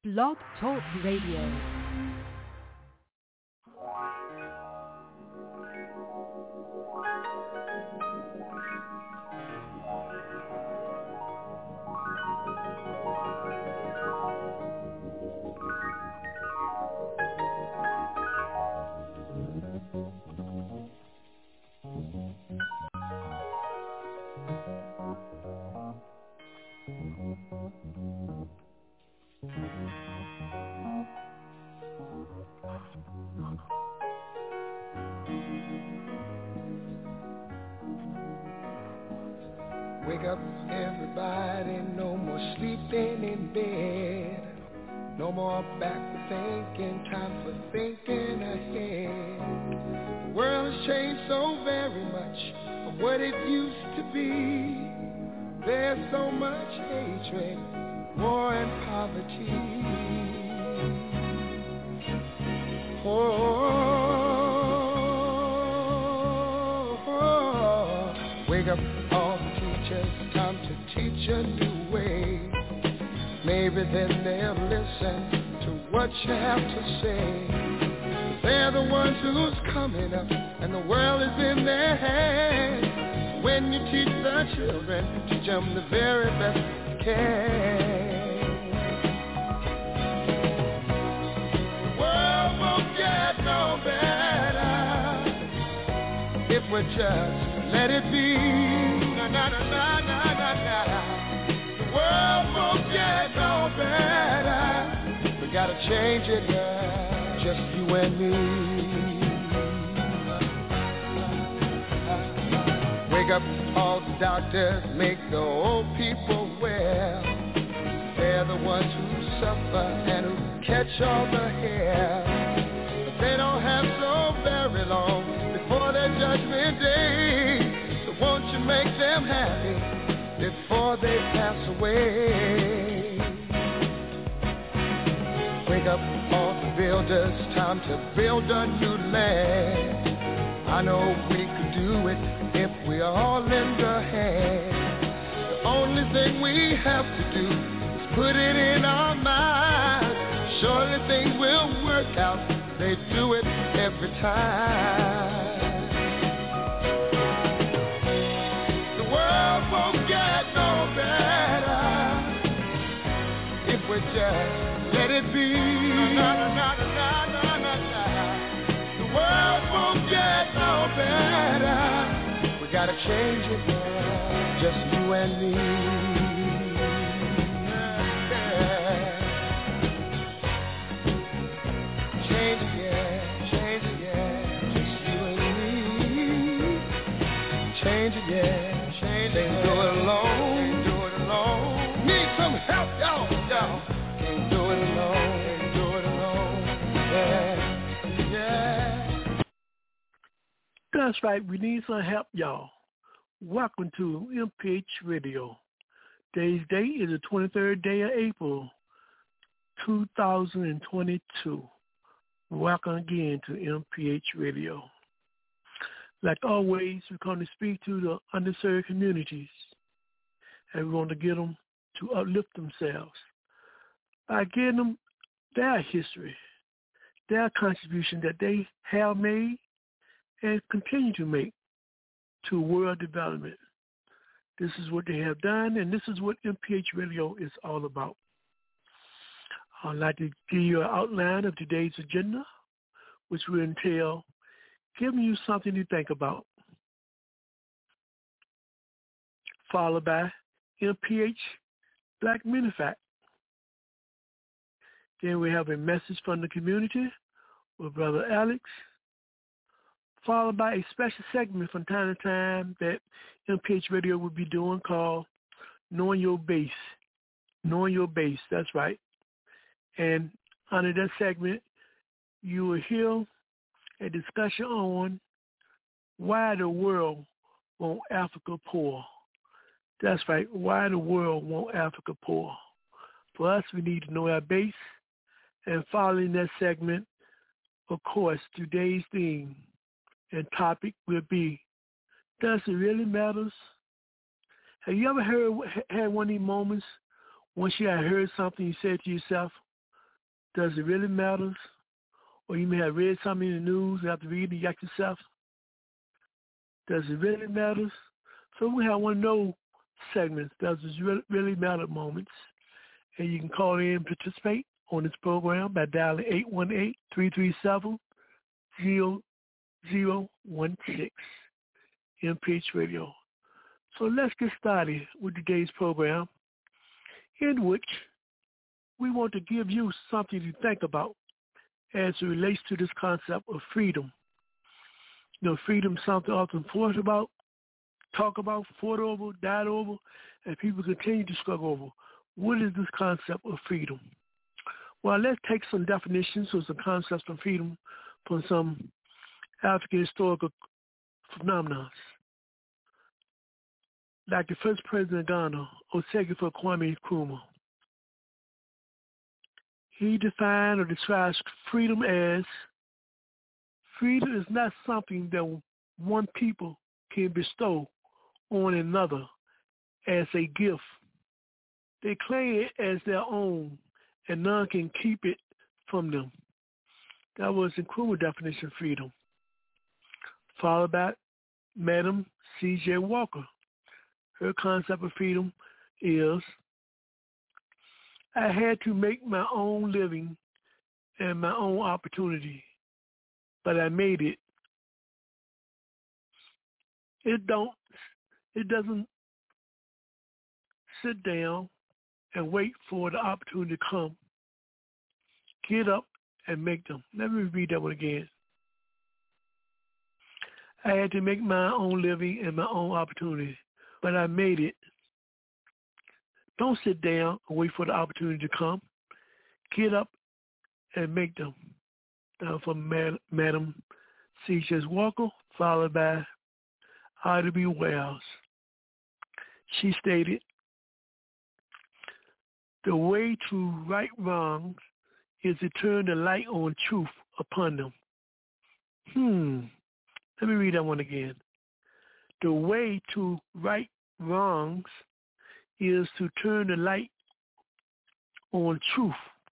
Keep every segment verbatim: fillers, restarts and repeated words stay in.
Blog Talk Radio. Wake up, everybody, no more sleeping in bed. No more backward thinking, time for thinking ahead. The world has changed so very much from what it used to be. There's so much hatred, war and poverty. Oh, oh, oh. Wake up, all the teachers, time to teach a new way. Maybe then they'll listen to what you have to say. They're the ones who's coming up, and the world is in their hands. When you teach the children, teach them the very best you can. The world won't get no better if we just let it be. Na na na na na na na. The world won't get no better. We gotta change it, yeah, just you and me. Wake up, all the doctors, make the old people well. They're the ones who suffer and who catch all the hair. But they don't have so very long before their judgment day. So won't you make them happy before they pass away? Wake up, all the builders, time to build a new land. I know we could do it if we all lend a hand. The only thing we have to do is put it in our minds. Surely things will work out, they do it every time. The world won't get no better if we just let it be. Na, na, na, na, na, na, na. The world won't get no better. We gotta change it, yeah, just you and me. Yeah. Change it, yeah, change it, yeah, just you and me. Change it, yeah, change it. Can't do it alone, can't do it alone. Need some help, y'all, y'all. Can't do it alone, can't do it alone. Yeah, yeah. That's right. We need some help, y'all. Welcome to M P H Radio. Today's date is the twenty-third day of April, two thousand twenty-two. Welcome again to M P H Radio. Like always, we come to speak to the underserved communities, and we want to get them to uplift themselves by giving them their history, their contribution that they have made and continue to make to world development. This is what they have done, and this is what M P H Radio is all about. I'd like to give you an outline of today's agenda, which will entail giving you something to think about, followed by M P H Black Men Fact. Then we have a message from the community with Brother Alex, followed by a special segment from time to time that M P H Radio will be doing called Knowing Your Base. Knowing Your Base, that's right. And under that segment, you will hear a discussion on why the world want Africa poor. That's right, why the world want Africa poor. For us, we need to know our base. And following that segment, of course, today's theme and topic will be, does it really matter? Have you ever heard had one of these moments once you had heard something you said to yourself, Does it really matter? Or you may have read something in the news and have to read it and ask yourself, does it really matter? So we have one of those segments, does it really, really matter moments. And you can call in and participate on this program by dialing eight one eight, three three seven, zero zero one six, M P H Radio. So let's get started with today's program, in which we want to give you something to think about as it relates to this concept of freedom. You know, freedom is something often forced about, talk about, fought over, died over, and people continue to struggle over. What is this concept of freedom? Well, let's take some definitions or some concepts of freedom from some African historical phenomena. Like the first president of Ghana, Oseguefo Kwame Nkrumah. He defined or describes freedom as, freedom is not something that one people can bestow on another as a gift. They claim it as their own, and none can keep it from them. That was Nkrumah's definition of freedom. Followed by Madam C J Walker. Her concept of freedom is, I had to make my own living and my own opportunity, but I made it. It don't, it doesn't sit down and wait for the opportunity to come. Get up and make them. Let me read that one again. I had to make my own living and my own opportunity, but I made it. Don't sit down and wait for the opportunity to come. Get up and make them. Now from Mad- Madam C J Walker, followed by Ida B. Wells. She stated, the way to right wrongs is to turn the light on truth upon them. Hmm. Let me read that one again. The way to right wrongs is to turn the light on truth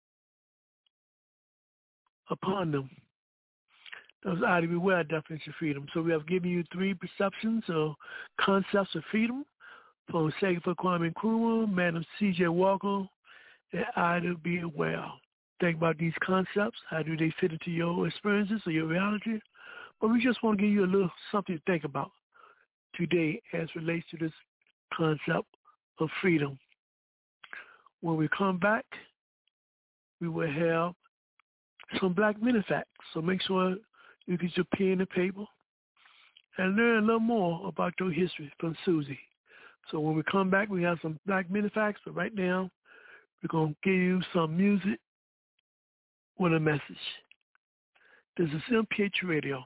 upon them. That was Ida B. Wells' definition of freedom. So we have given you three perceptions or concepts of freedom from Oseguefo Kwame Nkrumah, Madam C J Walker, and Ida B. Wells. Think about these concepts. How do they fit into your experiences or your reality? But we just want to give you a little something to think about today as relates to this concept of freedom. When we come back, we will have some Black Men Facts. So make sure you get your pen and paper and learn a little more about your history from Susie. So when we come back, we have some Black Men Facts, but right now, we're going to give you some music with a message. This is M P H Radio.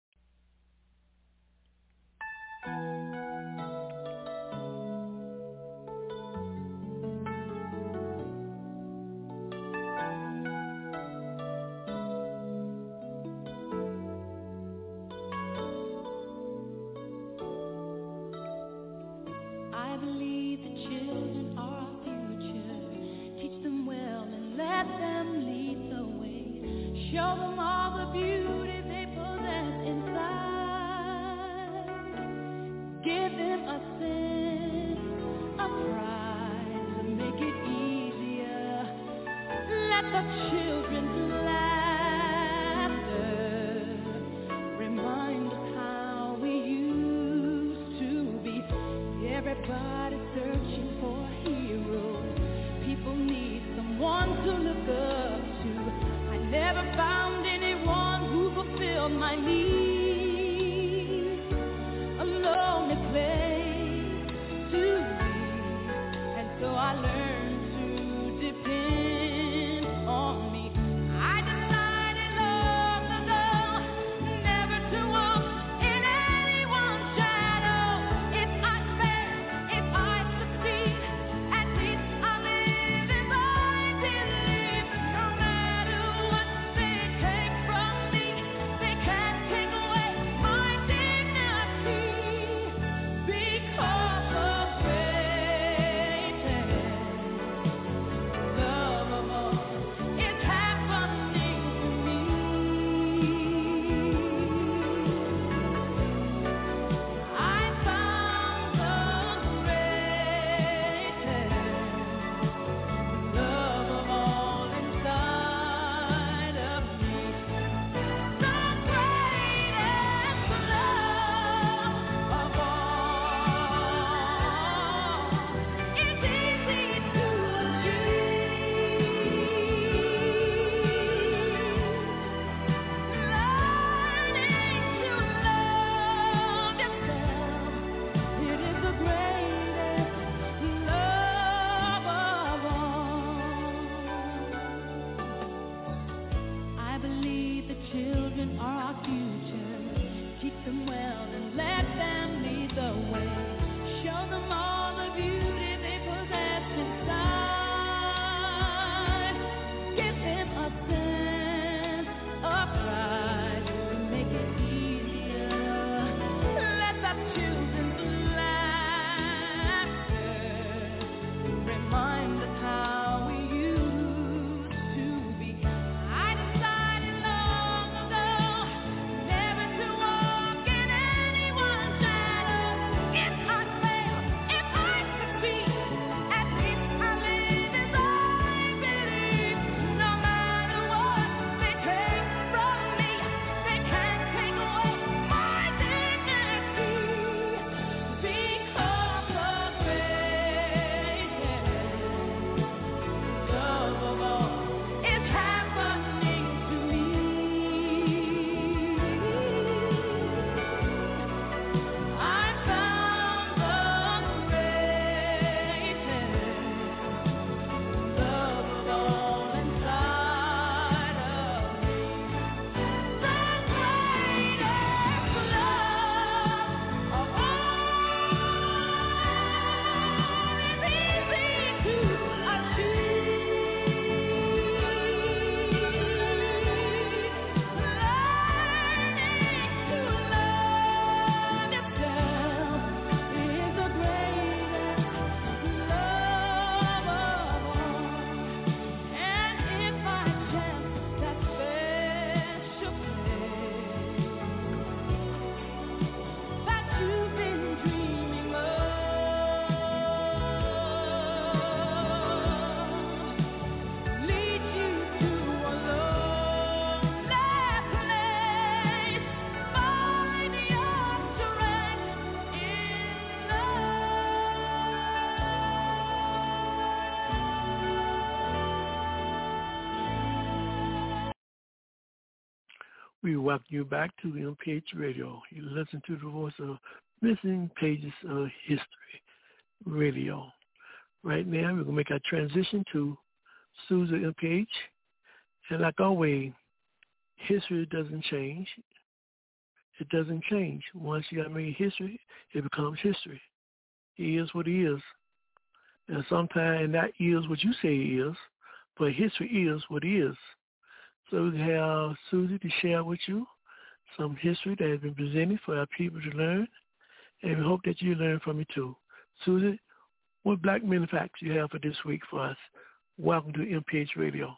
Show them all the beauty they possess inside. Give them a sense of pride to make it easier. Let the children's laughter remind us how we used to be. Everybody searching for a hero. People need someone to look up to. Never found anyone who fulfilled my needs. A lonely place to be, and so I learned to depend on me. I decided long ago never to walk in anyone's shadow. If I fail, if I succeed, at least I live as I believe. No matter what they take from me, they can't take We welcome you back to M P H Radio. You listen to the voice of Missing Pages of History Radio. Right now, we're going to make our transition to Susan M P H. And like always, history doesn't change. It doesn't change. Once you got made history, it becomes history. It is what it is. And sometimes that is what you say it is, but history is what it is. So we have Susie to share with you some history that has been presented for our people to learn, and we hope that you learn from it too. Susie, what Black Men Facts you have for this week for us? Welcome to M P H Radio.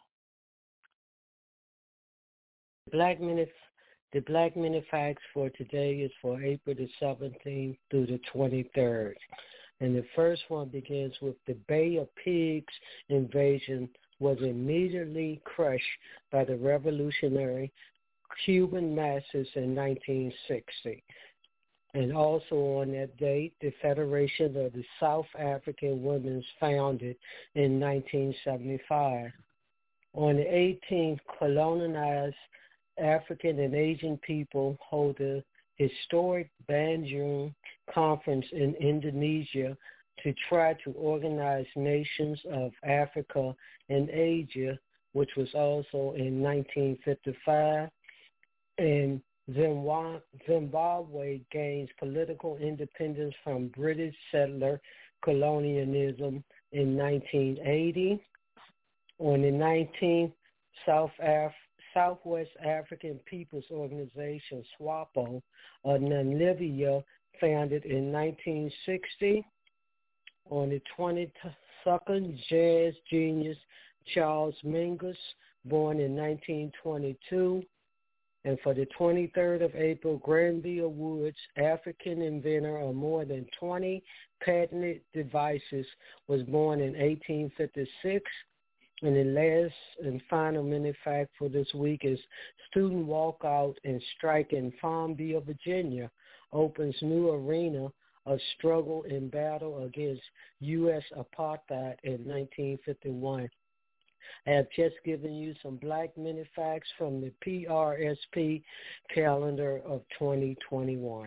Black Men, the Black Men Facts for today is for April the seventeenth through the twenty-third. And the first one begins with the Bay of Pigs invasion was immediately crushed by the revolutionary Cuban masses in nineteen sixty. And also on that date, the Federation of the South African Women's founded in nineteen seventy-five. On the eighteenth, colonized African and Asian people hold the historic Bandung Conference in Indonesia to try to organize nations of Africa and Asia, which was also in nineteen fifty-five. And Zimbabwe gains political independence from British settler colonialism in nineteen eighty. On the nineteenth, South Af- Southwest African People's Organization, SWAPO, of Namibia, founded in nineteen sixty. On the twenty-second, jazz genius Charles Mingus, born in nineteen twenty-two. And for the twenty-third of April, Granville Woods, African inventor of more than twenty patented devices, was born in eighteen fifty-six. And the last and final minute fact for this week is student walkout and strike in Farmville, Virginia, opens new arena of struggle and battle against U S apartheid in nineteen fifty-one. I have just given you some Black Men Facts from the P R S P calendar of twenty twenty-one.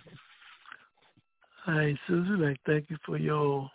Hi, Susan. I thank you for your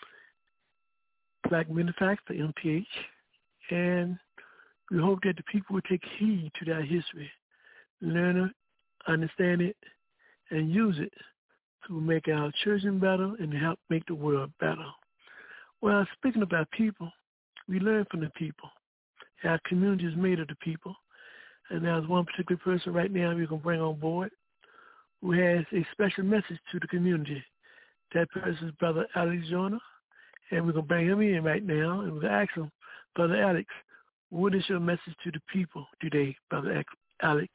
Black Men Facts for M P H. And we hope that the people will take heed to that history, learn it, understand it, and use it to make our children better and to help make the world better. Well, speaking about people, we learn from the people. Our community is made of the people. And there's one particular person right now we can bring on board who has a special message to the community. That person is Brother Alex Joyner. And we're going to bring him in right now, and we're going to ask him, Brother Alex, what is your message to the people today, Brother Alex?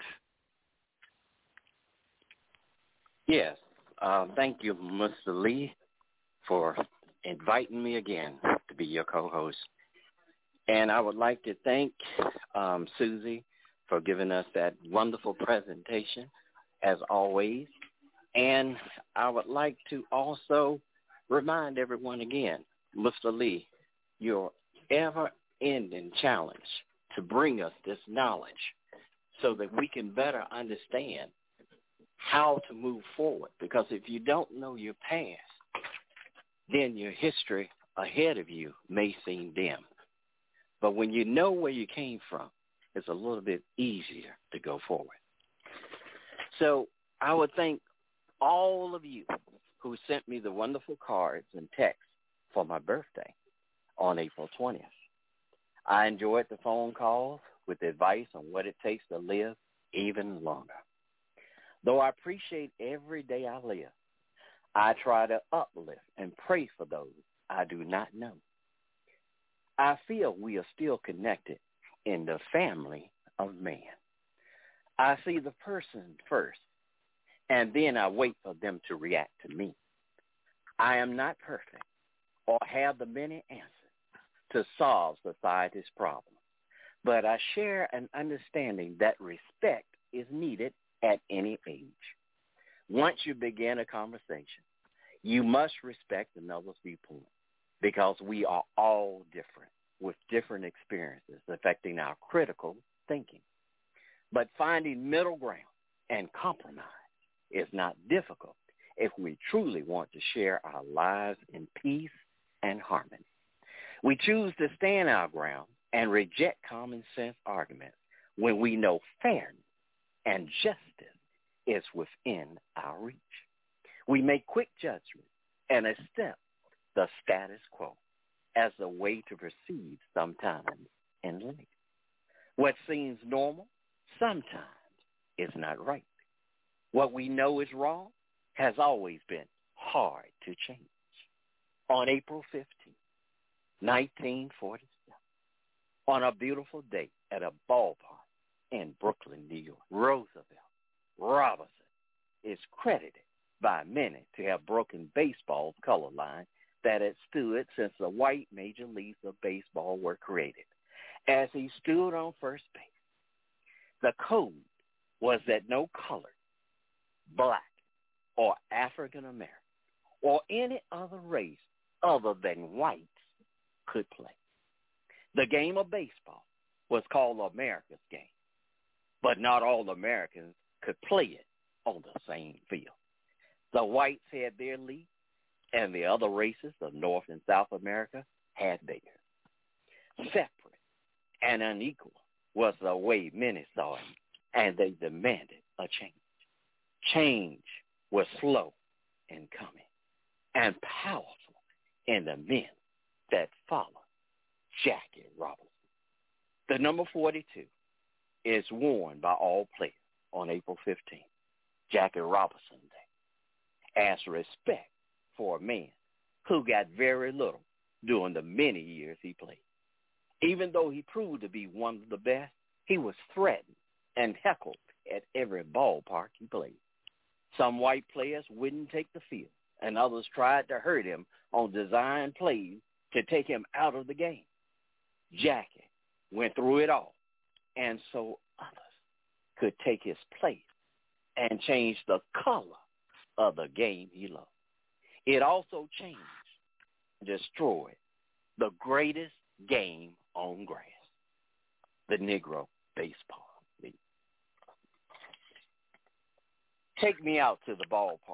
Yes. Uh, thank you, Mister Lee, for inviting me again to be your co-host. And I would like to thank um, Susie for giving us that wonderful presentation, as always. And I would like to also remind everyone again, Mister Lee, your ever-ending challenge to bring us this knowledge so that we can better understand how to move forward. Because if you don't know your past, then your history ahead of you may seem dim. But when you know where you came from, it's a little bit easier to go forward. So I would thank all of you who sent me the wonderful cards and texts for my birthday on April twentieth. I enjoyed the phone calls with advice on what it takes to live even longer. Though I appreciate every day I live, I try to uplift and pray for those I do not know. I feel we are still connected in the family of man. I see the person first, and then I wait for them to react to me. I am not perfect or have the many answers to solve society's problems, but I share an understanding that respect is needed at any age. Once you begin a conversation, you must respect another's viewpoint because we are all different with different experiences affecting our critical thinking. But finding middle ground and compromise is not difficult if we truly want to share our lives in peace and harmony. We choose to stand our ground and reject common sense arguments when we know fairness and justice is within our reach. We make quick judgments and accept the status quo as a way to proceed sometimes in life. What seems normal sometimes is not right. What we know is wrong has always been hard to change. On April fifteenth, nineteen forty-seven, on a beautiful day at a ballpark in Brooklyn, New York, Roosevelt Robinson is credited by many to have broken baseball's color line that had stood since the white major leagues of baseball were created. As he stood on first base, the code was that no colored, black, or African American, or any other race other than whites could play. The game of baseball was called America's game, but not all Americans could play it on the same field. The whites had their league, and the other races of North and South America had theirs. Separate and unequal was the way many saw it, and they demanded a change. Change was slow in coming and powerful in the men that followed Jackie Robinson. The number forty-two is worn by all players on April fifteenth, Jackie Robinson Day, as respect for a man who got very little during the many years he played. Even though he proved to be one of the best, he was threatened and heckled at every ballpark he played. Some white players wouldn't take the field, and others tried to hurt him on design plays to take him out of the game. Jackie went through it all, and so others could take his place and change the color of the game he loved. It also changed and destroyed the greatest game on grass, the Negro Baseball League. Take me out to the ballpark.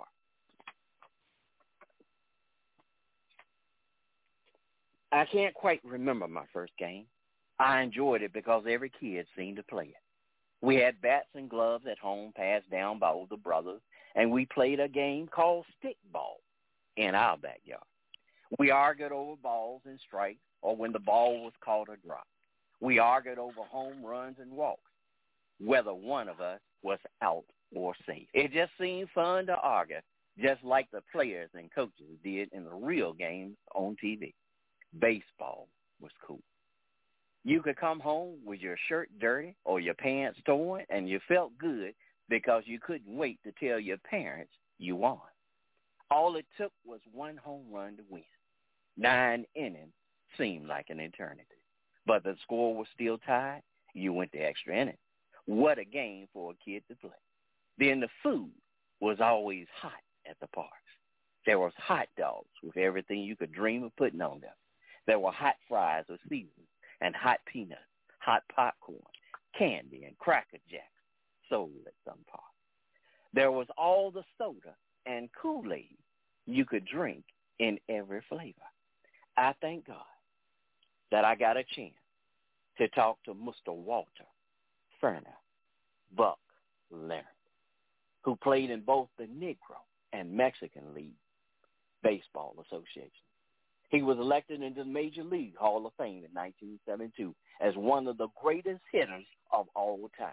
I can't quite remember my first game. I enjoyed it because every kid seemed to play it. We had bats and gloves at home passed down by older brothers, and we played a game called stickball in our backyard. We argued over balls and strikes, or when the ball was caught or dropped. We argued over home runs and walks, whether one of us was out or safe. It just seemed fun to argue, just like the players and coaches did in the real games on T V. Baseball was cool. You could come home with your shirt dirty or your pants torn, and you felt good because you couldn't wait to tell your parents you won. All it took was one home run to win. Nine innings seemed like an eternity. But the score was still tied. You went to extra innings. What a game for a kid to play. Then the food was always hot at the parks. There was hot dogs with everything you could dream of putting on them. There were hot fries with seasonings and hot peanuts, hot popcorn, candy, and Cracker Jacks sold at some parks. There was all the soda and Kool-Aid you could drink in every flavor. I thank God that I got a chance to talk to Mister Walter Ferner Buck Leonard, who played in both the Negro and Mexican League Baseball Association. He was elected into the Major League Hall of Fame in nineteen seventy-two as one of the greatest hitters of all time.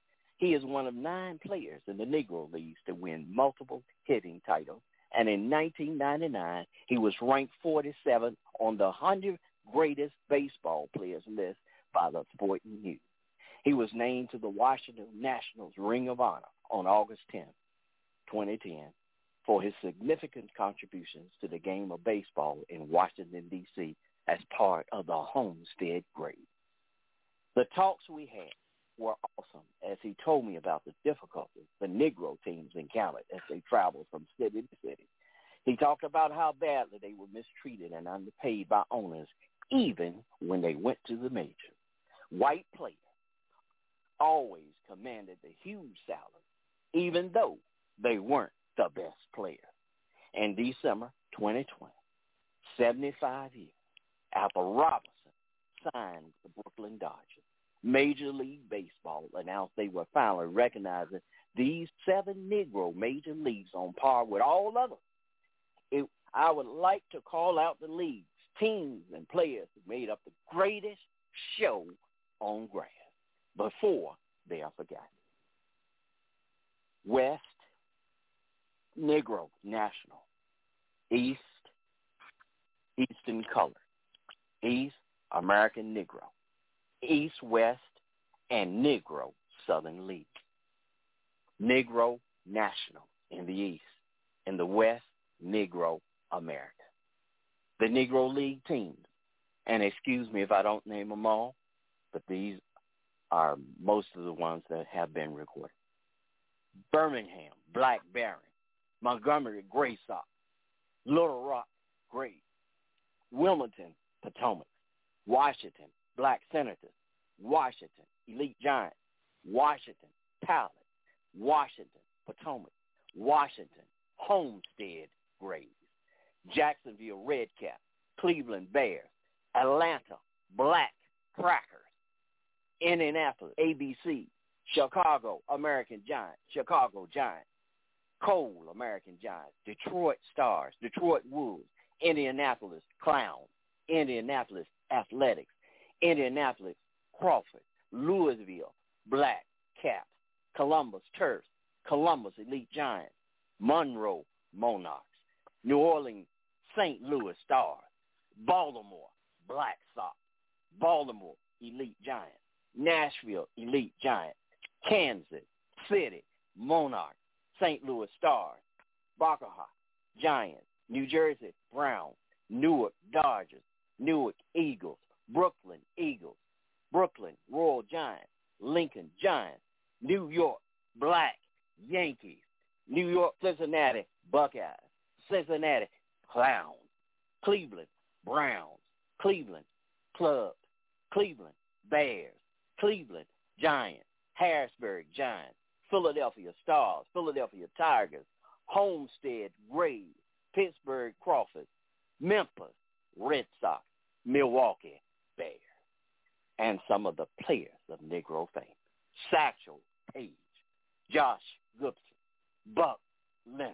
He is one of nine players in the Negro Leagues to win multiple hitting titles, and in nineteen ninety-nine, he was ranked forty-seventh on the one hundred greatest baseball players list by the Sporting News. He was named to the Washington Nationals Ring of Honor on August tenth, twenty ten, for his significant contributions to the game of baseball in Washington, D C as part of the Homestead Grade. The talks we had were awesome as he told me about the difficulties the Negro teams encountered as they traveled from city to city. He talked about how badly they were mistreated and underpaid by owners even when they went to the majors. White players always commanded the huge salary, even though they weren't the best player. In December twenty twenty, seventy-five years after Robinson signed with the Brooklyn Dodgers, Major League Baseball announced they were finally recognizing these seven Negro major leagues on par with all others. It, I would like to call out the leagues, teams, and players who made up the greatest show on grass before they are forgotten. West, Negro National. East, Eastern Color. East, American Negro. East, West, and Negro Southern League. Negro National in the East. In the West, Negro America. The Negro League teams, and excuse me if I don't name them all, but these are most of the ones that have been recorded. Birmingham, Black Baron. Montgomery, Gray Sox. Little Rock, Gray. Wilmington, Potomac. Washington, Black Senators. Washington, Elite Giants. Washington, Pilot. Washington, Potomac. Washington, Homestead, Grays. Jacksonville, Redcaps. Cleveland, Bears. Atlanta, Black Crackers. Indianapolis, A B C. Chicago, American Giants. Chicago Giants. Cole, American Giants. Detroit Stars. Detroit Wolves. Indianapolis Clowns. Indianapolis Athletics. Indianapolis Crawford. Louisville Black Caps. Columbus Terps. Columbus Elite Giants. Monroe Monarchs. New Orleans Saint Louis Stars. Baltimore Black Sox. Baltimore Elite Giants. Nashville Elite Giants. Kansas City Monarchs. Saint Louis Stars. Baccarat Giants. New Jersey Browns. Newark Dodgers. Newark Eagles. Brooklyn Eagles. Brooklyn Royal Giants. Lincoln Giants. New York Black Yankees. New York Cincinnati Buckeyes. Cincinnati Clowns. Cleveland Browns. Cleveland Clubs. Cleveland Bears. Cleveland Giants. Harrisburg Giants. Philadelphia Stars. Philadelphia Tigers. Homestead Grays. Pittsburgh Crawford. Memphis Red Sox. Milwaukee Bears. And some of the players of Negro fame. Satchel Paige. Josh Gibson. Buck Leonard.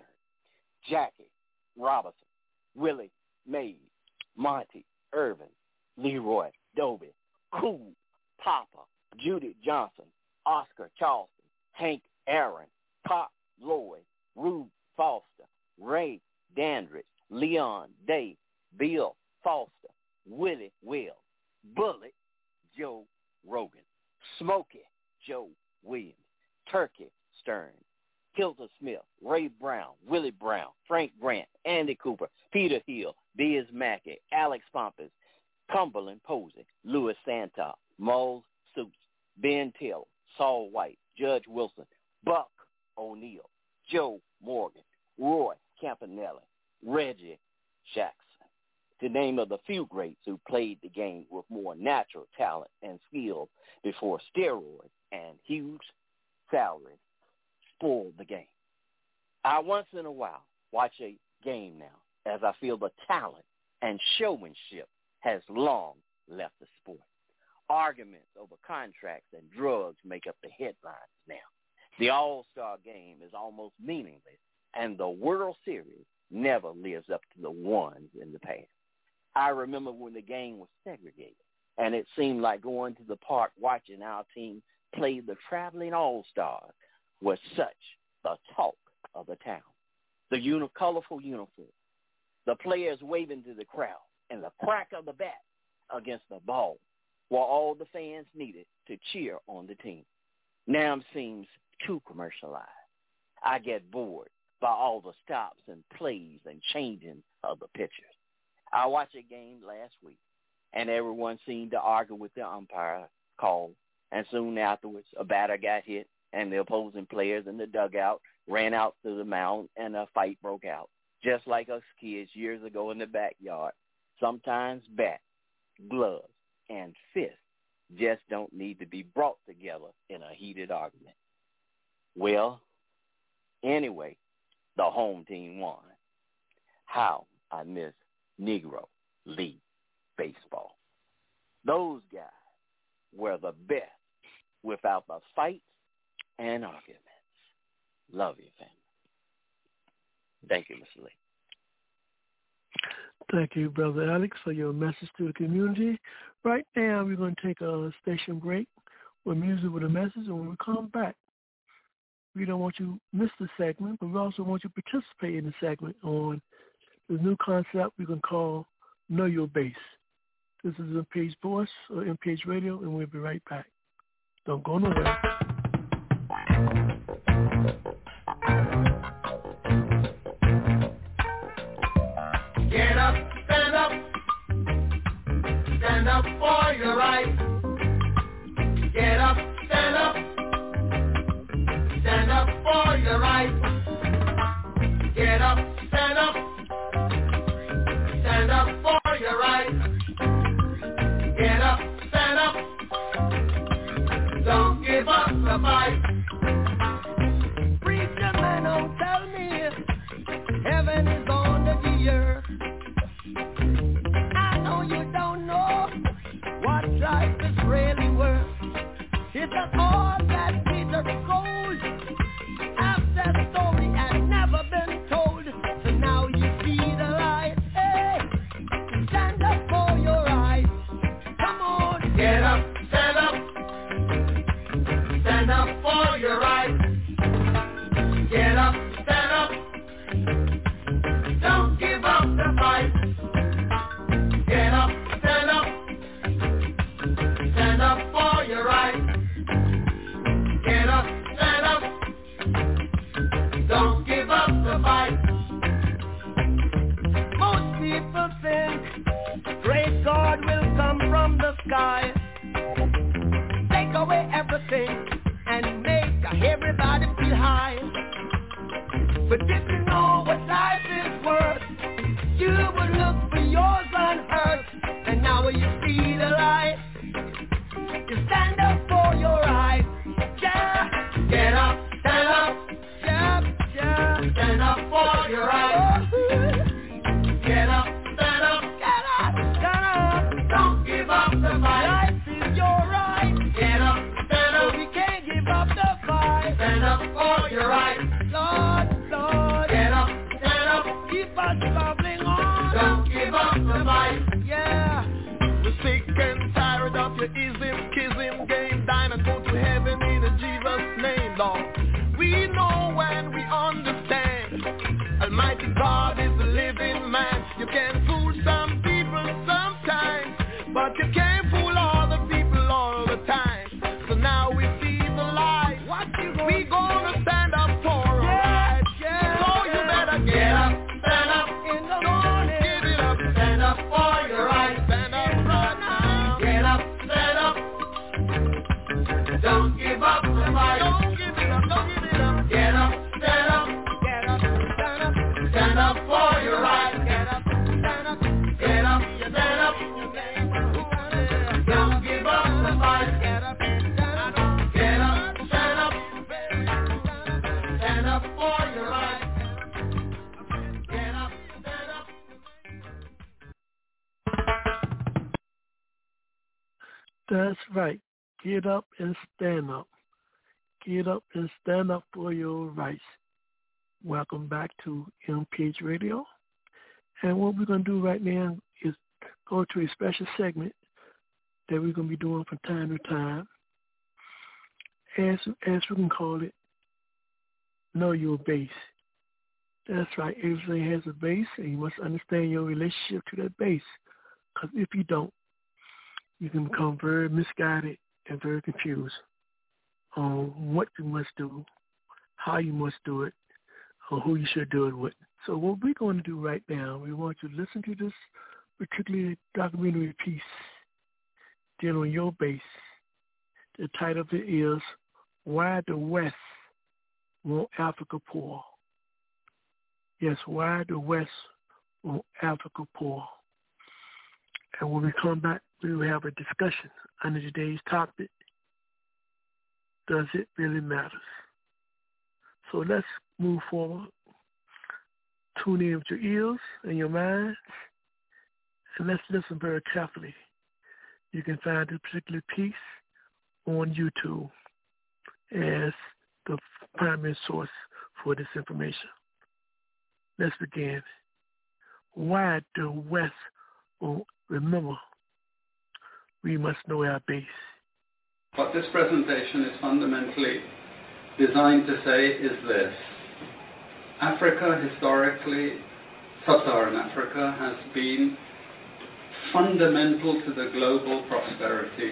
Jackie Robinson. Willie Mays. Monty Irvin. Leroy Dobie. Cool Papa. Judy Johnson. Oscar Charleston. Hank Aaron. Pop Lloyd. Rube Foster. Ray Dandridge. Leon Day. Bill Foster. Willie Will. Bullet Joe Rogan. Smokey Joe Williams. Turkey Stern. Hilton Smith. Ray Brown. Willie Brown. Frank Grant. Andy Cooper. Peter Hill. Biz Mackey. Alex Pompous. Cumberland Posey. Louis Santos. Moles Suits. Ben Taylor. Saul White. Judge Wilson. Buck O'Neill. Joe Morgan. Roy Campanelli. Reggie Jackson. To name of the few greats who played the game with more natural talent and skill before steroids and huge salaries spoiled the game. I once in a while watch a game now as I feel the talent and showmanship has long left the sport. Arguments over contracts and drugs make up the headlines now. The All-Star game is almost meaningless, and the World Series never lives up to the ones in the past. I remember when the game was segregated, and it seemed like going to the park watching our team play the traveling All-Stars was such the talk of the town. The uni- colorful uniform, the players waving to the crowd, and the crack of the bat against the ball were all the fans needed to cheer on the team. Now it seems too commercialized. I get bored by all the stops and plays and changing of the pitchers. I watched a game last week, and everyone seemed to argue with the umpire call, and soon afterwards a batter got hit, and the opposing players in the dugout ran out to the mound, and a fight broke out, just like us kids years ago in the backyard. Sometimes bats, gloves, and fists just don't need to be brought together in a heated argument. Well, anyway, the home team won. How I miss Negro League baseball. Those guys were the best without the fights and arguments. Love you, family. Thank you, Mister Lee. Thank you, Brother Alex, for your message to the community. Right now, we're going to take a station break with music with a message, and when we come back, we don't want you to miss the segment, but we also want you to participate in the segment on the new concept we can call Know Your Base. This is M P H Voice or M P H Radio, and we'll be right back. Don't go nowhere. Get up, stand up, stand up for your right. Get up, stand up, stand up for your right. Get up, stand up, stand up for your right. Get up, stand up, don't give up the fight. Preacher man, don't tell me heaven is under the earth. I know you don't know what life is really worth. It's not all that glitters is gold. Half that story has never been told. So now you see the light. Hey, stand up for your rights. Come on. Get up, stand up, stand up for your right. Get up, stand up, don't give up the fight. Get up, stand up, stand up for your right. Get up, stand up, don't give up the fight. Most people think great God will come from the sky, take away everything and make everybody feel high. But if you know what life is worth, you would look for yours on earth. And now when you see the light, you stand up for your right. Yeah. Get up, stand up, Yeah, yeah. stand up for your right. Get up, stand up, Get up, stand up. don't give up the fight. Life is your right, Get up, stand so up, we can't give up the fight. stand up for your right. Lord, Lord, Get up, stand up, keep us traveling on. don't give up the fight. Yeah. We're sick and tired of your ism, kism game. Dine and go to heaven in Jesus' name, Lord. We know and we understand Almighty God is a living man. You can fool some people sometimes, but you can't fool all the people all the time. So now we see the light. What you gonna We gonna stand up for our Yeah, rights. yeah. So you better Get get up, up. stand up, in the Don't morning? give it up. stand up for your right. Stand up right now. Get up, stand up, don't give up the fight. Don't give it up. Don't give it up. Get up, stand up, Get up, stand up, stand up for your right. get up, stand up. Get up, stand up, don't give up the fight. Get up, stand up. Get up, stand up, stand up for your right. Get up, stand up. That's right. Get up and stand up. Get up and stand up for your rights. Welcome back to M P H Radio. And what we're going to do right now is go to a special segment that we're going to be doing from time to time. As, as we can call it, Know Your Base. That's right. Everything has a base, and you must understand your relationship to that base. Because if you don't, you can become very misguided and very confused on what you must do, how you must do it, or who you should do it with. So what we're going to do right now, we want you to listen to this particular documentary piece dealing with your base. The title of it is Why the West Want Africa Poor. Yes, why the West want Africa poor. And when we come back, we will have a discussion on today's topic. Does it really matter? So let's move forward. Tune in with your ears and your minds, and let's listen very carefully. You can find this particular piece on YouTube as the primary source for this information. Let's begin. Why the West will remember we must know our base? What this presentation is fundamentally designed to say is this. Africa historically, sub-Saharan Africa, has been fundamental to the global prosperity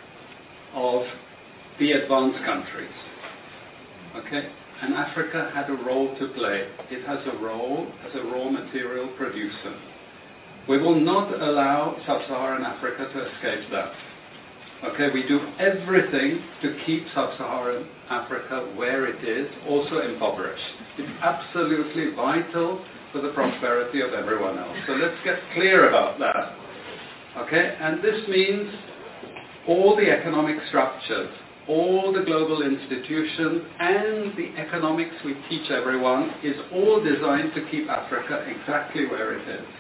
of the advanced countries. Okay? And Africa had a role to play. It has a role as a raw material producer. We will not allow sub-Saharan Africa to escape that. Okay, we do everything to keep sub-Saharan Africa where it is, also impoverished. It's absolutely vital for the prosperity of everyone else. So let's get clear about that. Okay, and this means all the economic structures, all the global institutions, and the economics we teach everyone is all designed to keep Africa exactly where it is.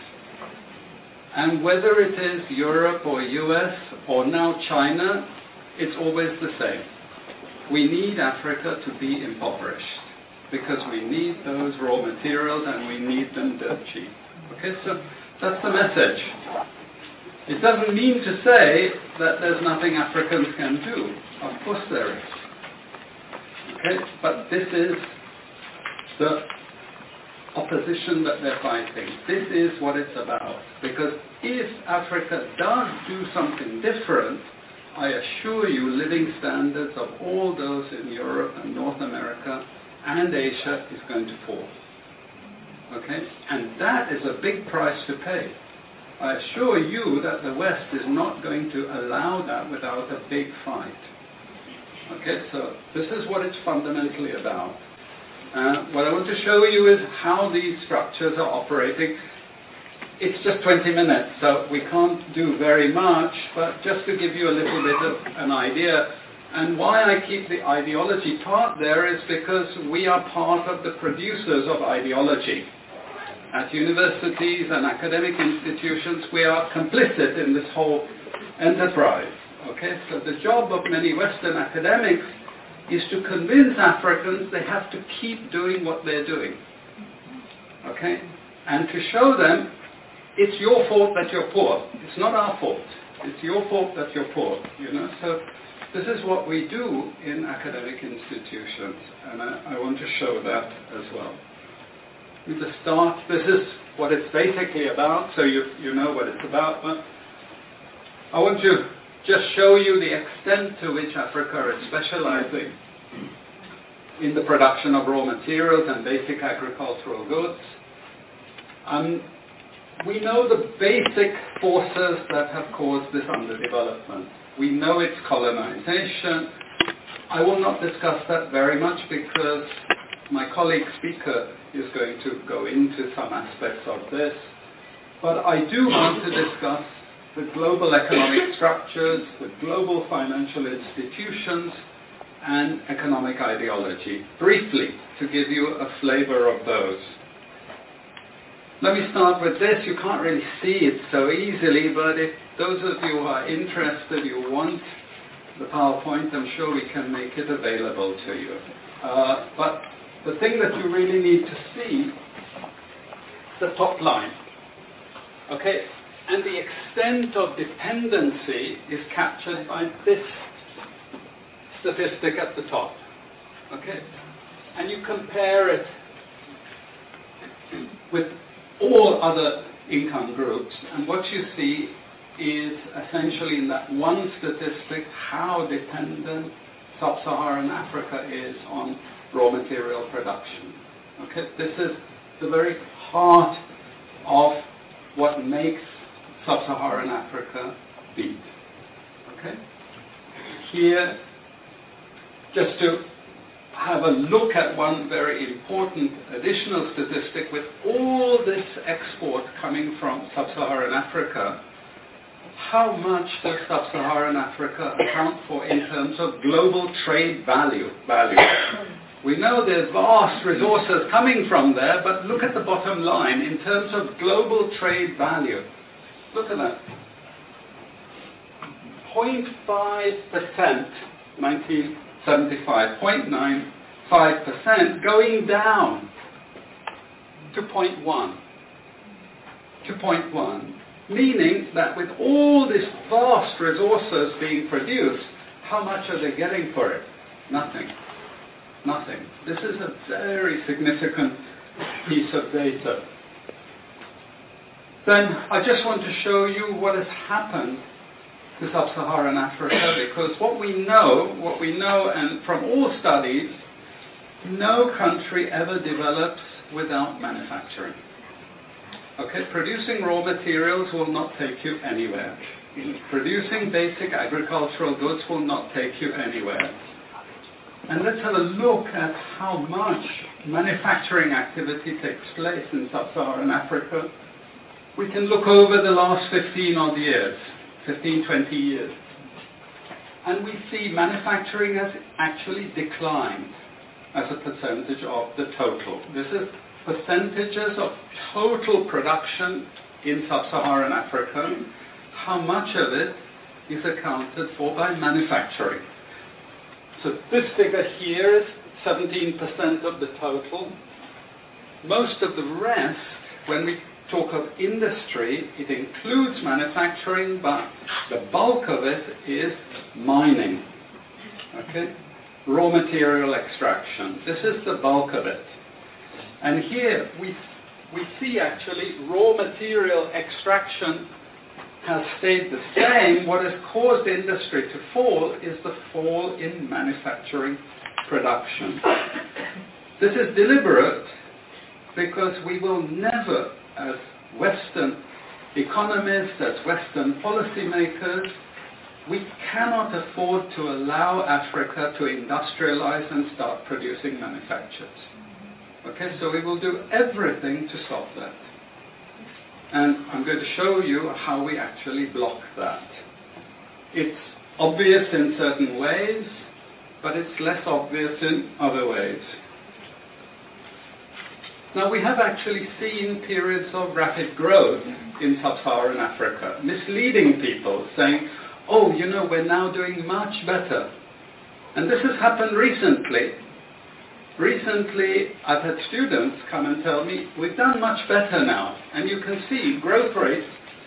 And whether it is Europe or U S or now China, it's always the same. We need Africa to be impoverished because we need those raw materials and we need them dirt cheap. Okay, so that's the message. It doesn't mean to say that there's nothing Africans can do. Of course there is. Okay, but this is the opposition that they're fighting. This is what it's about. Because if Africa does do something different, I assure you living standards of all those in Europe and North America and Asia is going to fall. Okay? And that is a big price to pay. I assure you that the West is not going to allow that without a big fight. Okay, so this is what it's fundamentally about. Uh, what I want to show you is how these structures are operating. It's just twenty minutes, so we can't do very much, but just to give you a little bit of an idea. And why I keep the ideology part there is because we are part of the producers of ideology. At universities and academic institutions, we are complicit in this whole enterprise. Okay, so the job of many Western academics is to convince Africans they have to keep doing what they're doing. Okay? And to show them it's your fault that you're poor. It's not our fault. It's your fault that you're poor. You know? So this is what we do in academic institutions, and I, I want to show that as well. Let me just start. This is what it's basically about, so you, you know what it's about. But I want to just show you the extent to which Africa is specializing in the production of raw materials and basic agricultural goods. Um, we know the basic forces that have caused this underdevelopment. We know it's colonization. I will not discuss that very much because my colleague speaker is going to go into some aspects of this. But I do want to discuss the global economic structures, the global financial institutions, and economic ideology, briefly, to give you a flavor of those. Let me start with this. You can't really see it so easily, but if those of you who are interested, you want the PowerPoint, I'm sure we can make it available to you. Uh, but the thing that you really need to see, the top line. Okay? And the extent of dependency is captured by this statistic at the top. Okay? And you compare it with all other income groups, and what you see is essentially in that one statistic how dependent sub-Saharan Africa is on raw material production. Okay? This is the very heart of what makes sub-Saharan Africa beat. Okay? Here, just to have a look at one very important additional statistic, with all this export coming from sub-Saharan Africa, how much does sub-Saharan Africa account for in terms of global trade value? value? We know there's vast resources coming from there, but look at the bottom line in terms of global trade value. Look at that. zero point five percent, nineteen seventy-five, zero point nine five percent going down to zero point one. To zero point one. Meaning that with all these vast resources being produced, how much are they getting for it? Nothing. Nothing. This is a very significant piece of data. Then I just want to show you what has happened to sub-Saharan Africa, because what we know, what we know, and from all studies, no country ever develops without manufacturing. Okay, producing raw materials will not take you anywhere. Producing basic agricultural goods will not take you anywhere. And let's have a look at how much manufacturing activity takes place in sub-Saharan Africa. We can look over the last fifteen odd years, fifteen, twenty years. And we see manufacturing has actually declined as a percentage of the total. This is percentages of total production in sub-Saharan Africa. How much of it is accounted for by manufacturing? So this figure here is seventeen percent of the total. Most of the rest, when we talk of industry, it includes manufacturing, but the bulk of it is mining. Okay? Raw material extraction. This is the bulk of it. And here we, we see actually raw material extraction has stayed the same. What has caused industry to fall is the fall in manufacturing production. This is deliberate because we will never, as Western economists, as Western policymakers, we cannot afford to allow Africa to industrialize and start producing manufactures. Okay, so we will do everything to stop that. And I'm going to show you how we actually block that. It's obvious in certain ways, but it's less obvious in other ways. Now, we have actually seen periods of rapid growth in sub-Saharan Africa, misleading people, saying, oh, you know, we're now doing much better. And this has happened recently. Recently, I've had students come and tell me, we've done much better now. And you can see growth rates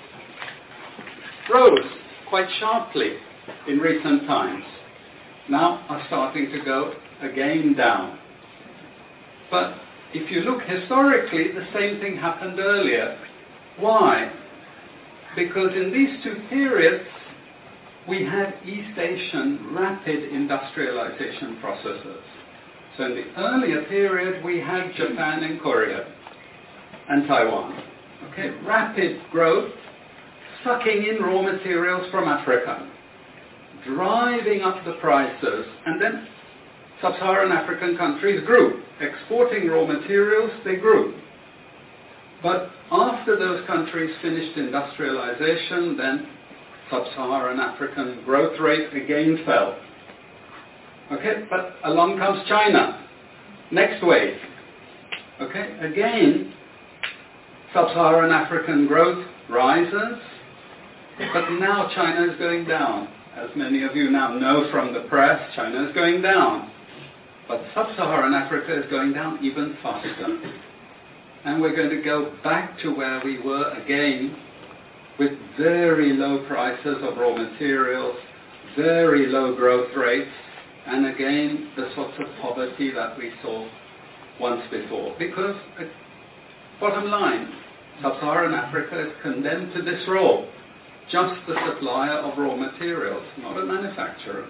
rose quite sharply in recent times. Now are starting to go again down. But if you look historically, the same thing happened earlier. Why? Because in these two periods, we had East Asian rapid industrialization processes. So in the earlier period, we had Japan and Korea and Taiwan. Okay, rapid growth, sucking in raw materials from Africa, driving up the prices, and then sub-Saharan African countries grew. Exporting raw materials, they grew. But after those countries finished industrialization, then sub-Saharan African growth rate again fell. Okay, but along comes China. Next wave. Okay, again, sub-Saharan African growth rises, but now China is going down. As many of you now know from the press, China is going down. But sub-Saharan Africa is going down even faster. And we're going to go back to where we were again, with very low prices of raw materials, very low growth rates, and again, the sorts of poverty that we saw once before. Because, uh, bottom line, sub-Saharan Africa is condemned to this role, just the supplier of raw materials, not a manufacturer.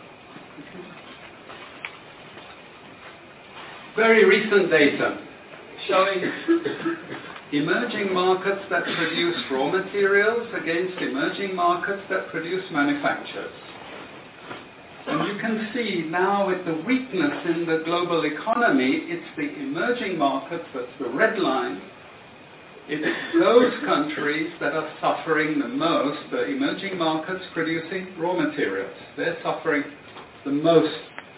Very recent data showing emerging markets that produce raw materials against emerging markets that produce manufactures. And you can see now with the weakness in the global economy, it's the emerging markets, that's the red line, It's those countries that are suffering the most, the emerging markets producing raw materials. They're suffering the most.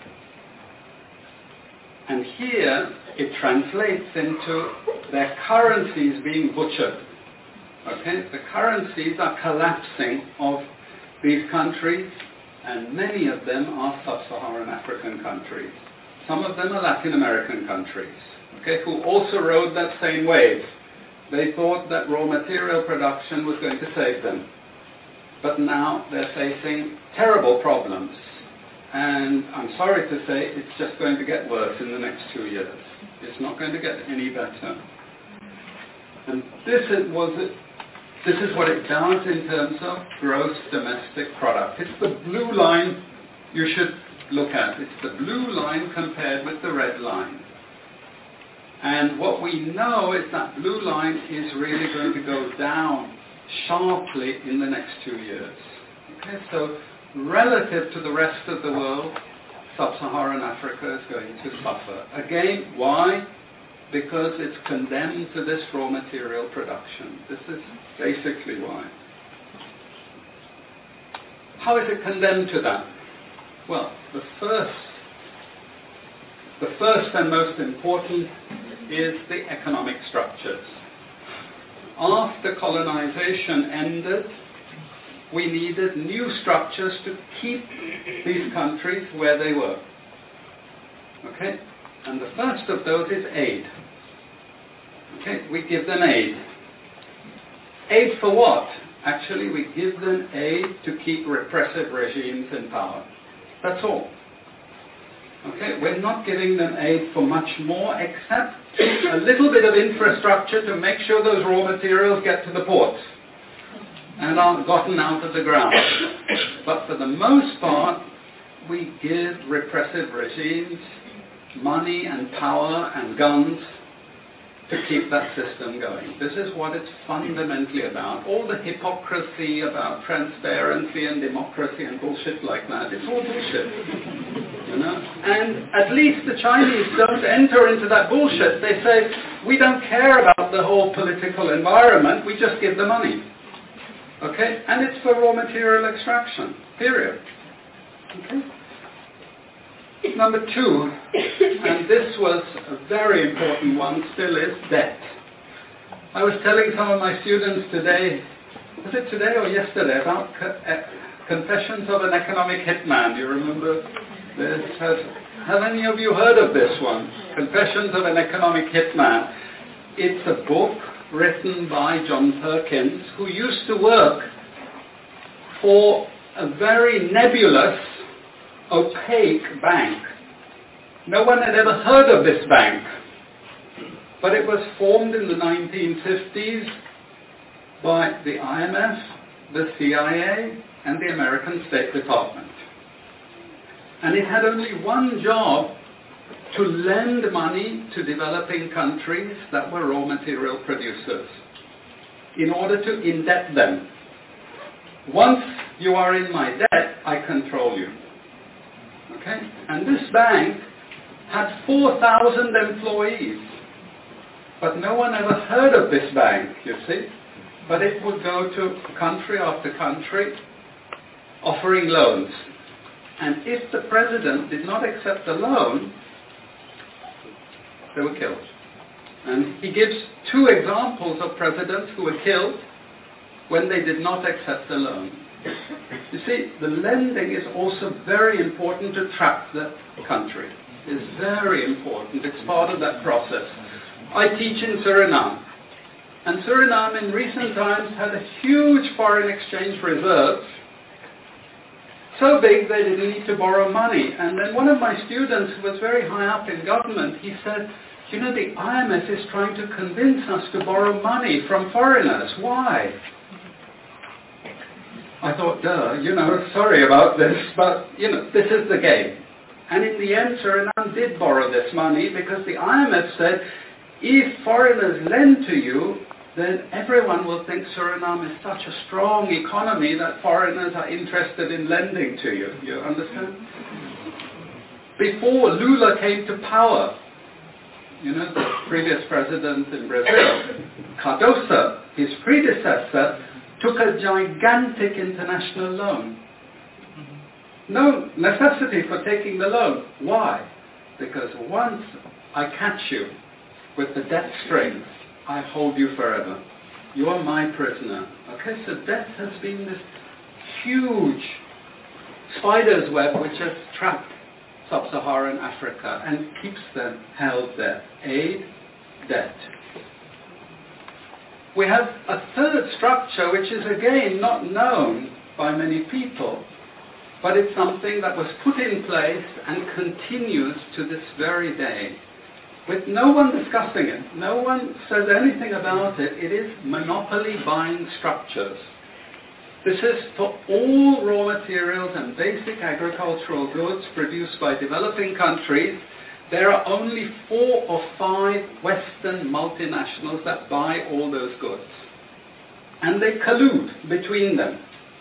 And here it translates into their currencies being butchered. Okay? The currencies are collapsing of these countries, and many of them are sub-Saharan African countries. Some of them are Latin American countries, okay, who also rode that same wave. They thought that raw material production was going to save them. But now they're facing terrible problems. And I'm sorry to say, it's just going to get worse in the next two years. It's not going to get any better. And this is, was it, this is what it does in terms of gross domestic product. It's the blue line you should look at. It's the blue line compared with the red line. And what we know is that blue line is really going to go down sharply in the next two years. Okay, so relative to the rest of the world, sub-Saharan Africa is going to suffer. Again, why? Because it's condemned to this raw material production. This is basically why. How is it condemned to that? Well, the first, the first and most important is the economic structures. After colonization ended, we needed new structures to keep these countries where they were. Okay? And the first of those is aid. Okay? We give them aid. Aid for what? Actually, we give them aid to keep repressive regimes in power. That's all. Okay? We're not giving them aid for much more except a little bit of infrastructure to make sure those raw materials get to the ports and aren't gotten out of the ground. But for the most part, we give repressive regimes money and power and guns to keep that system going. This is what it's fundamentally about. All the hypocrisy about transparency and democracy and bullshit like that, it's all bullshit. You know? And at least the Chinese don't enter into that bullshit. They say, we don't care about the whole political environment, we just give the money. Okay? And it's for raw material extraction, period. Okay? Number two, and this was a very important one, still is debt. I was telling some of my students today, was it today or yesterday, about co- uh, Confessions of an Economic Hitman. You remember this? Has, have any of you heard of this one? Confessions of an Economic Hitman. It's a book written by John Perkins, who used to work for a very nebulous, opaque bank. No one had ever heard of this bank, but it was formed in the nineteen fifties by the I M F, the C I A, and the American State Department. And it had only one job: to lend money to developing countries that were raw material producers in order to indebt them. Once you are in my debt, I control you. Okay? And this bank had four thousand employees. But no one ever heard of this bank, you see. But it would go to country after country offering loans. And if the president did not accept the loan, they were killed. And he gives two examples of presidents who were killed when they did not accept the loan. You see, the lending is also very important to trap the country. It's very important. It's part of that process. I teach in Suriname. And Suriname in recent times had a huge foreign exchange reserve, so big they didn't need to borrow money. And then one of my students who was very high up in government, he said, you know, the I M F is trying to convince us to borrow money from foreigners. Why? I thought, duh, you know, sorry about this, but, you know, this is the game. And in the end, Suriname did borrow this money because the I M F said, if foreigners lend to you, then everyone will think Suriname is such a strong economy that foreigners are interested in lending to you. You understand? Before Lula came to power, You know, the previous president in Brazil, Cardoso, his predecessor, took a gigantic international loan. No necessity for taking the loan. Why? Because once I catch you with the debt string, I hold you forever. You are my prisoner. Okay, so debt has been this huge spider's web which has trapped sub-Saharan Africa and keeps them held there. Aid, debt. We have a third structure which is again not known by many people, but it's something that was put in place and continues to this very day, with no one discussing it. No one says anything about it. It is monopoly buying structures. This is for all raw materials and basic agricultural goods produced by developing countries. There are only four or five Western multinationals that buy all those goods. And they collude between them.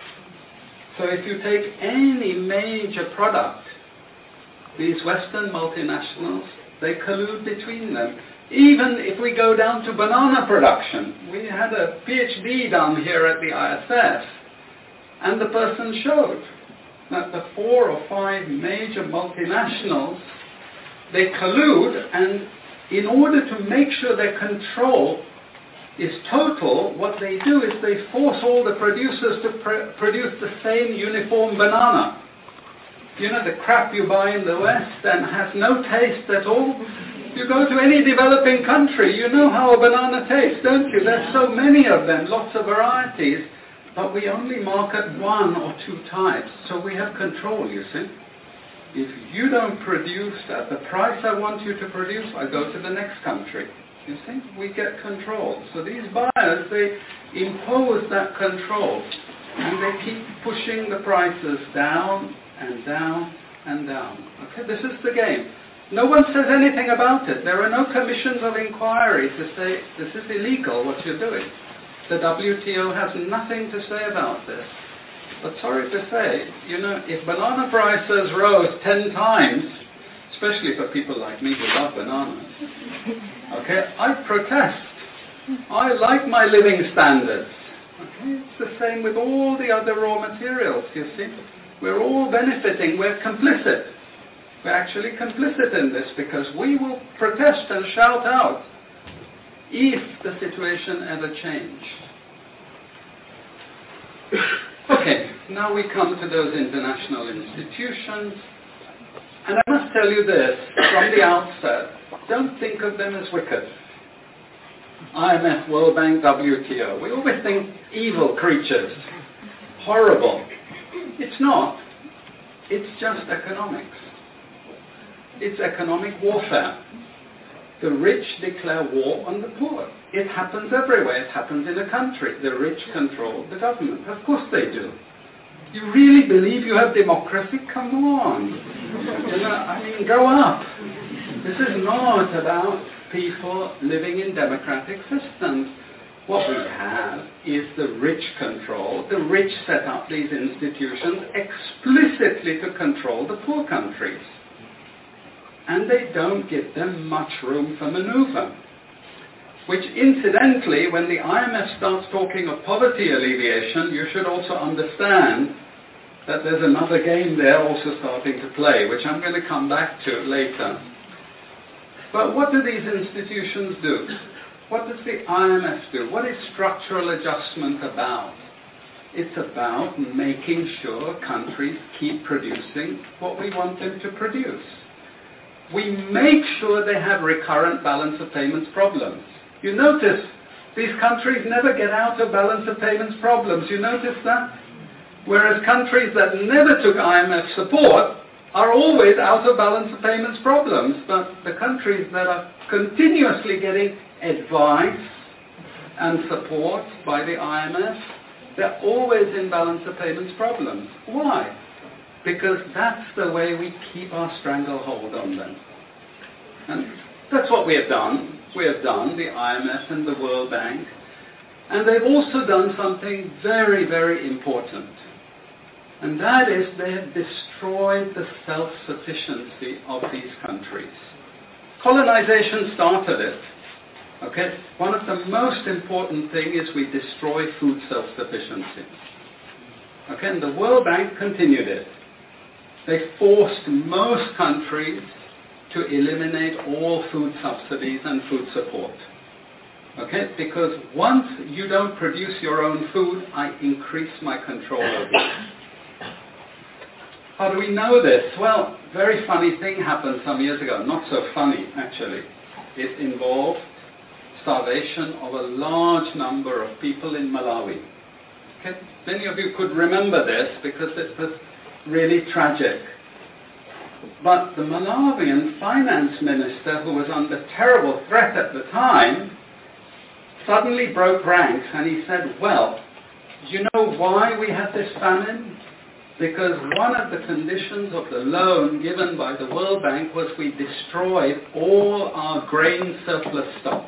So if you take any major product, these Western multinationals, they collude between them. Even if we go down to banana production, we had a PhD done here at the I S S, and the person showed that the four or five major multinationals, they collude, and in order to make sure their control is total, what they do is they force all the producers to pr- produce the same uniform banana. You know, the crap you buy in the West and has no taste at all. You go to any developing country, you know how a banana tastes, don't you? There's so many of them, lots of varieties, but we only market one or two types, so we have control, you see. If you don't produce at the price I want you to produce, I go to the next country. You see, we get control. So these buyers, they impose that control, and they keep pushing the prices down and down and down. Okay, this is the game. No one says anything about it. There are no commissions of inquiry to say, this is illegal, what you're doing. The W T O has nothing to say about this. But sorry to say, you know, if banana prices rose ten times, especially for people like me who love bananas, okay, I protest. I like my living standards. Okay, it's the same with all the other raw materials, you see. We're all benefiting, we're complicit. We're actually complicit in this because we will protest and shout out if the situation ever changed. Okay, now we come to those international institutions. And I must tell you this, from the outset, don't think of them as wicked. I M F, World Bank, W T O. We always think evil creatures, horrible. It's not. It's just economics. It's economic warfare. The rich declare war on the poor. It happens everywhere. It happens in a country. The rich control the government. Of course they do. You really believe you have democracy? Come on. You know, I mean, grow up. This is not about people living in democratic systems. What we have is the rich control. The rich set up these institutions explicitly to control the poor countries. And they don't give them much room for maneuver. Which incidentally, when the I M F starts talking of poverty alleviation, you should also understand that there's another game there also starting to play, which I'm going to come back to later. But what do these institutions do? What does the I M F do? What is structural adjustment about? It's about making sure countries keep producing what we want them to produce. We make sure they have recurrent balance of payments problems. You notice these countries never get out of balance of payments problems. You notice that? Whereas countries that never took I M F support are always out of balance of payments problems. But the countries that are continuously getting advice and support by the I M F, they're always in balance of payments problems. Why? Because that's the way we keep our stranglehold on them. And that's what we have done. We have done, the I M F and the World Bank. And they've also done something very, very important. And that is they have destroyed the self-sufficiency of these countries. Colonization started it. Okay? One of the most important things is we destroy food self-sufficiency. Okay? And the World Bank continued it. They forced most countries to eliminate all food subsidies and food support. Okay? Because once you don't produce your own food, I increase my control over you. How do we know this? Well, very funny thing happened some years ago. Not so funny, actually. It involved starvation of a large number of people in Malawi. Okay? Many of you could remember this because it was really tragic. But the Malawian finance minister, who was under terrible threat at the time, suddenly broke ranks and he said, well, you know why we had this famine? Because one of the conditions of the loan given by the World Bank was we destroyed all our grain surplus stocks.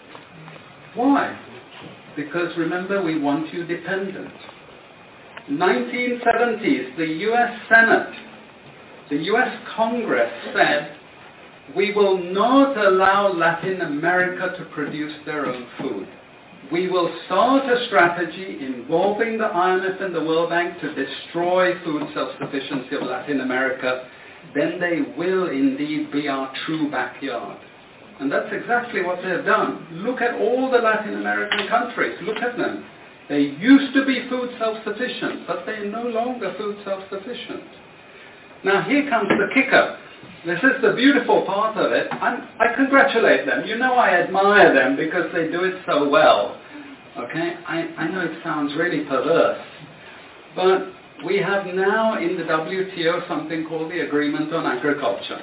Why? Because remember, we want you dependent. nineteen seventies, the U S Senate, the U S Congress said, we will not allow Latin America to produce their own food. We will start a strategy involving the I M F and the World Bank to destroy food self-sufficiency of Latin America. Then they will indeed be our true backyard. And that's exactly what they've done. Look at all the Latin American countries. Look at them. They used to be food self-sufficient, but they're no longer food self-sufficient. Now here comes the kicker. This is the beautiful part of it. I'm, I congratulate them. You know I admire them because they do it so well. Okay? I, I know it sounds really perverse. But we have now in the W T O something called the Agreement on Agriculture.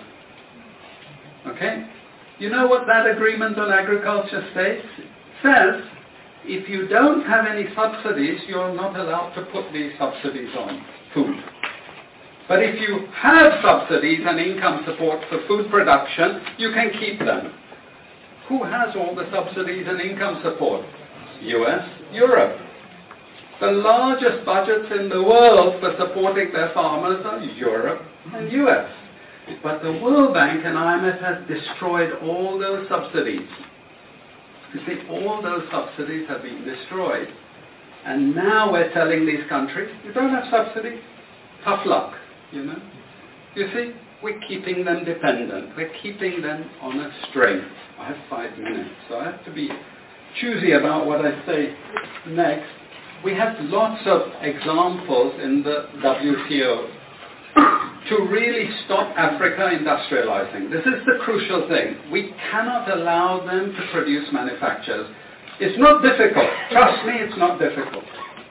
Okay? You know what that Agreement on Agriculture states? It says, if you don't have any subsidies, you're not allowed to put these subsidies on food. But if you have subsidies and income support for food production, you can keep them. Who has all the subsidies and income support? U S, Europe. The largest budgets in the world for supporting their farmers are Europe and U S. But the World Bank and I M F has destroyed all those subsidies. You see, all those subsidies have been destroyed. And now we're telling these countries, you don't have subsidies, tough luck. You know, you see, we're keeping them dependent. We're keeping them on a string. I have five minutes, so I have to be choosy about what I say next. We have lots of examples in the W T O to really stop Africa industrializing. This is the crucial thing. We cannot allow them to produce manufacturers. It's not difficult. Trust me, it's not difficult.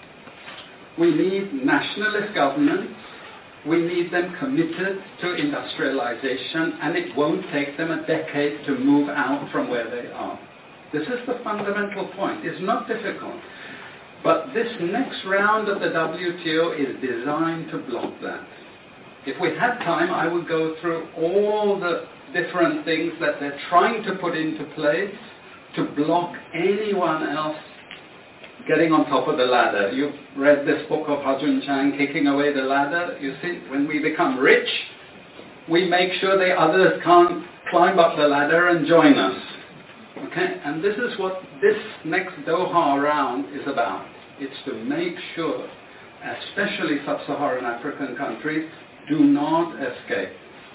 We need nationalist governments. We need them committed to industrialization, and it won't take them a decade to move out from where they are. This is the fundamental point. It's not difficult. But this next round of the W T O is designed to block that. If we had time, I would go through all the different things that they're trying to put into place to block anyone else getting on top of the ladder. You've read this book of Hajun Chang, Kicking Away the Ladder. You see, when we become rich, we make sure the others can't climb up the ladder and join us. Okay? And this is what this next Doha round is about. It's to make sure, especially sub-Saharan African countries, do not escape.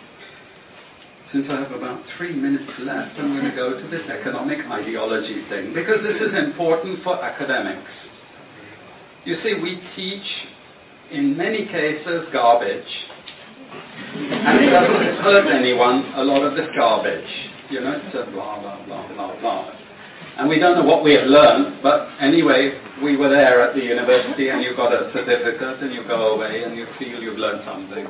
Since I have about three minutes left, I'm going to go to this economic ideology thing, because this is important for academics. You see, we teach, in many cases, garbage. And it doesn't hurt anyone, a lot of this garbage. You know, it's a blah, blah, blah, blah, blah. And we don't know what we have learned, but anyway, we were there at the university and you got a certificate and you go away and you feel you've learned something.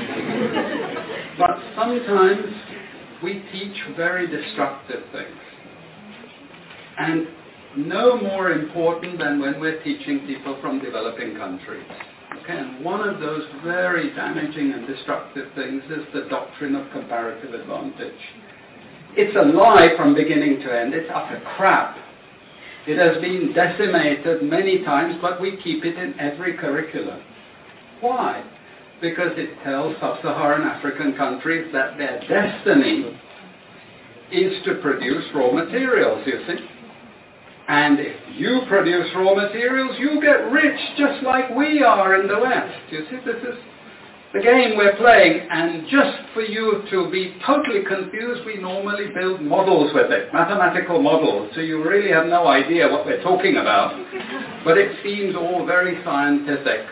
But sometimes we teach very destructive things. And no more important than when we're teaching people from developing countries. Okay, and one of those very damaging and destructive things is the doctrine of comparative advantage. It's a lie from beginning to end. It's utter crap. It has been decimated many times, but we keep it in every curriculum. Why? Because it tells sub-Saharan African countries that their destiny is to produce raw materials, you see. And if you produce raw materials, you get rich just like we are in the West. You see, this is the game we're playing. And just for you to be totally confused, we normally build models with it, mathematical models, so you really have no idea what we're talking about. But it seems all very scientific.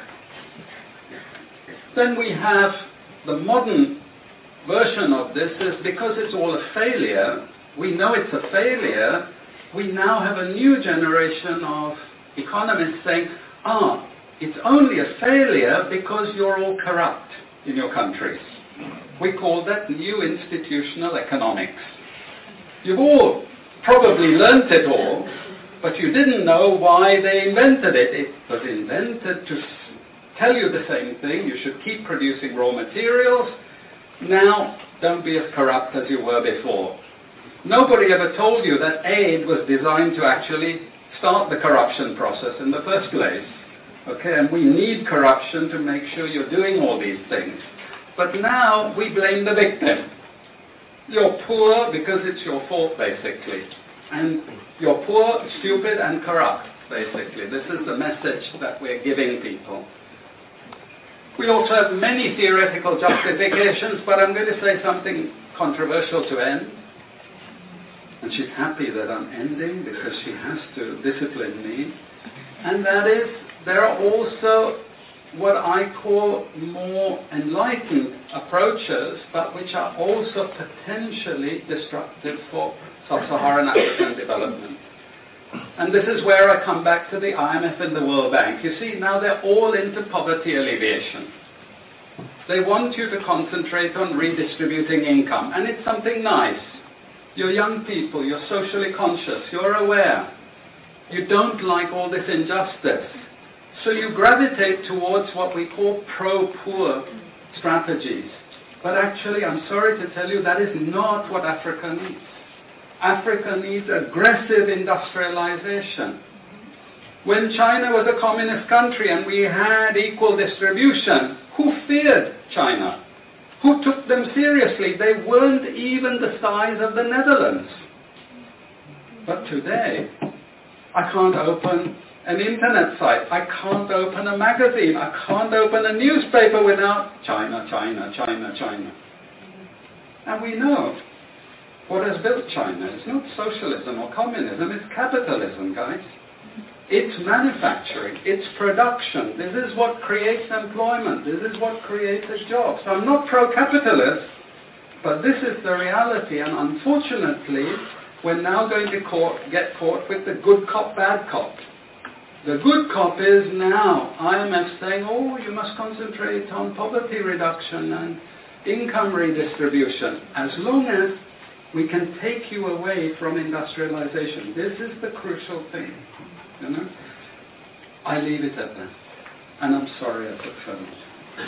Then we have the modern version of this is because it's all a failure, we know it's a failure, we now have a new generation of economists saying, ah, it's only a failure because you're all corrupt in your countries. We call that new institutional economics. You've all probably learnt it all, but you didn't know why they invented it. It was invented to tell you the same thing. You should keep producing raw materials. Now, don't be as corrupt as you were before. Nobody ever told you that aid was designed to actually start the corruption process in the first place. Okay, and we need corruption to make sure you're doing all these things. But now we blame the victim. You're poor because it's your fault, basically. And you're poor, stupid, and corrupt, basically. This is the message that we're giving people. We also have many theoretical justifications, but I'm going to say something controversial to end. And she's happy that I'm ending because she has to discipline me. And that is, there are also what I call more enlightened approaches, but which are also potentially destructive for sub-Saharan African development. And this is where I come back to the I M F and the World Bank. You see, now they're all into poverty alleviation. They want you to concentrate on redistributing income, and it's something nice. You're young people, you're socially conscious, you're aware. You don't like all this injustice. So you gravitate towards what we call pro-poor strategies. But actually, I'm sorry to tell you, that is not what Africa needs. Africa needs aggressive industrialization. When China was a communist country and we had equal distribution, who feared China? Who took them seriously? They weren't even the size of the Netherlands. But today, I can't open an internet site. I can't open a magazine. I can't open a newspaper without China, China, China, China. And we know what has built China. It's not socialism or communism, it's capitalism, guys. It's manufacturing, it's production. This is what creates employment. This is what creates a job. So I'm not pro-capitalist, but this is the reality. And unfortunately, we're now going to court, get caught with the good cop, bad cop. The good cop is now I M F saying, oh, you must concentrate on poverty reduction and income redistribution, as long as we can take you away from industrialization. This is the crucial thing. You know? I leave it at that. And I'm sorry I took so much.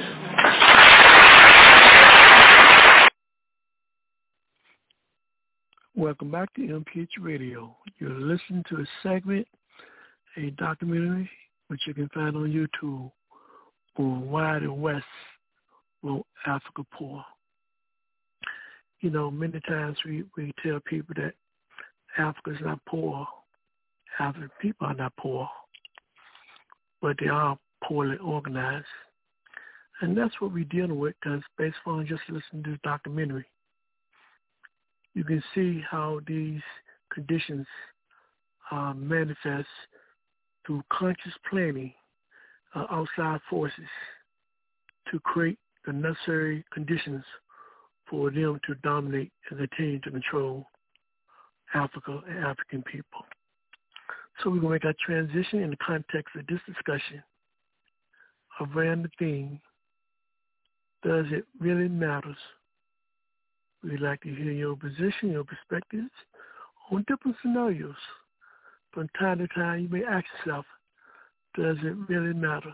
Welcome back to M P H Radio. You're listening to a segment, a documentary, which you can find on YouTube, on Why the West Won't Africa Poor. You know, many times we, we tell people that Africa is not poor. African people are not poor, but they are poorly organized. And that's what we're dealing with, because based on just listening to the documentary, you can see how these conditions uh, manifest through conscious planning, uh, outside forces, to create the necessary conditions for them to dominate and continue to control Africa and African people. So we're going to make our transition in the context of this discussion around the theme, does it really matter? We'd like to hear your position, your perspectives on different scenarios. From time to time, you may ask yourself, does it really matter?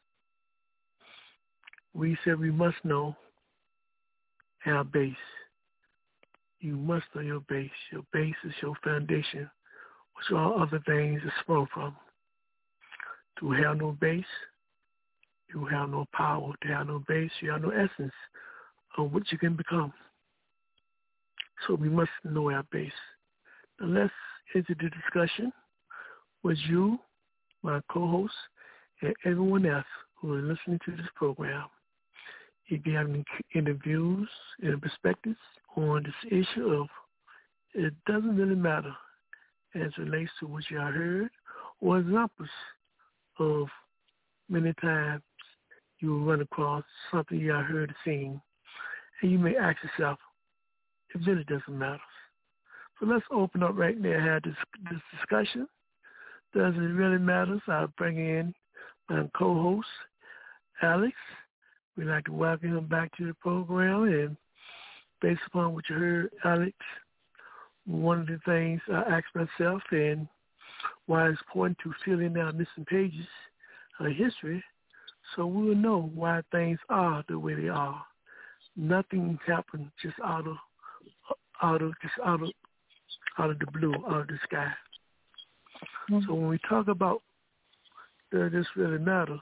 We said we must know our base. You must know your base. Your base is your foundation, which all other things are sprung from. To have no base, you have no power. To have no base, you have no essence of what you can become. so we must know our base. Now let's enter the discussion with you, my co-host, and everyone else who is listening to this program. If you have any interviews and perspectives on this issue of it doesn't really matter as it relates to what you have heard or examples of many times you will run across something you have heard or seen, and you may ask yourself, it really doesn't matter. So let's open up right now and have this, this discussion. Does it really matter? So I'll bring in my co-host, Alex. We'd like to welcome him back to the program. And based upon what you heard, Alex, one of the things I asked myself and why it's important to fill in our missing pages of history so we'll know why things are the way they are. Nothing happened just out of out of just out of out of the blue, out of the sky. Mm-hmm. So when we talk about that this really matters,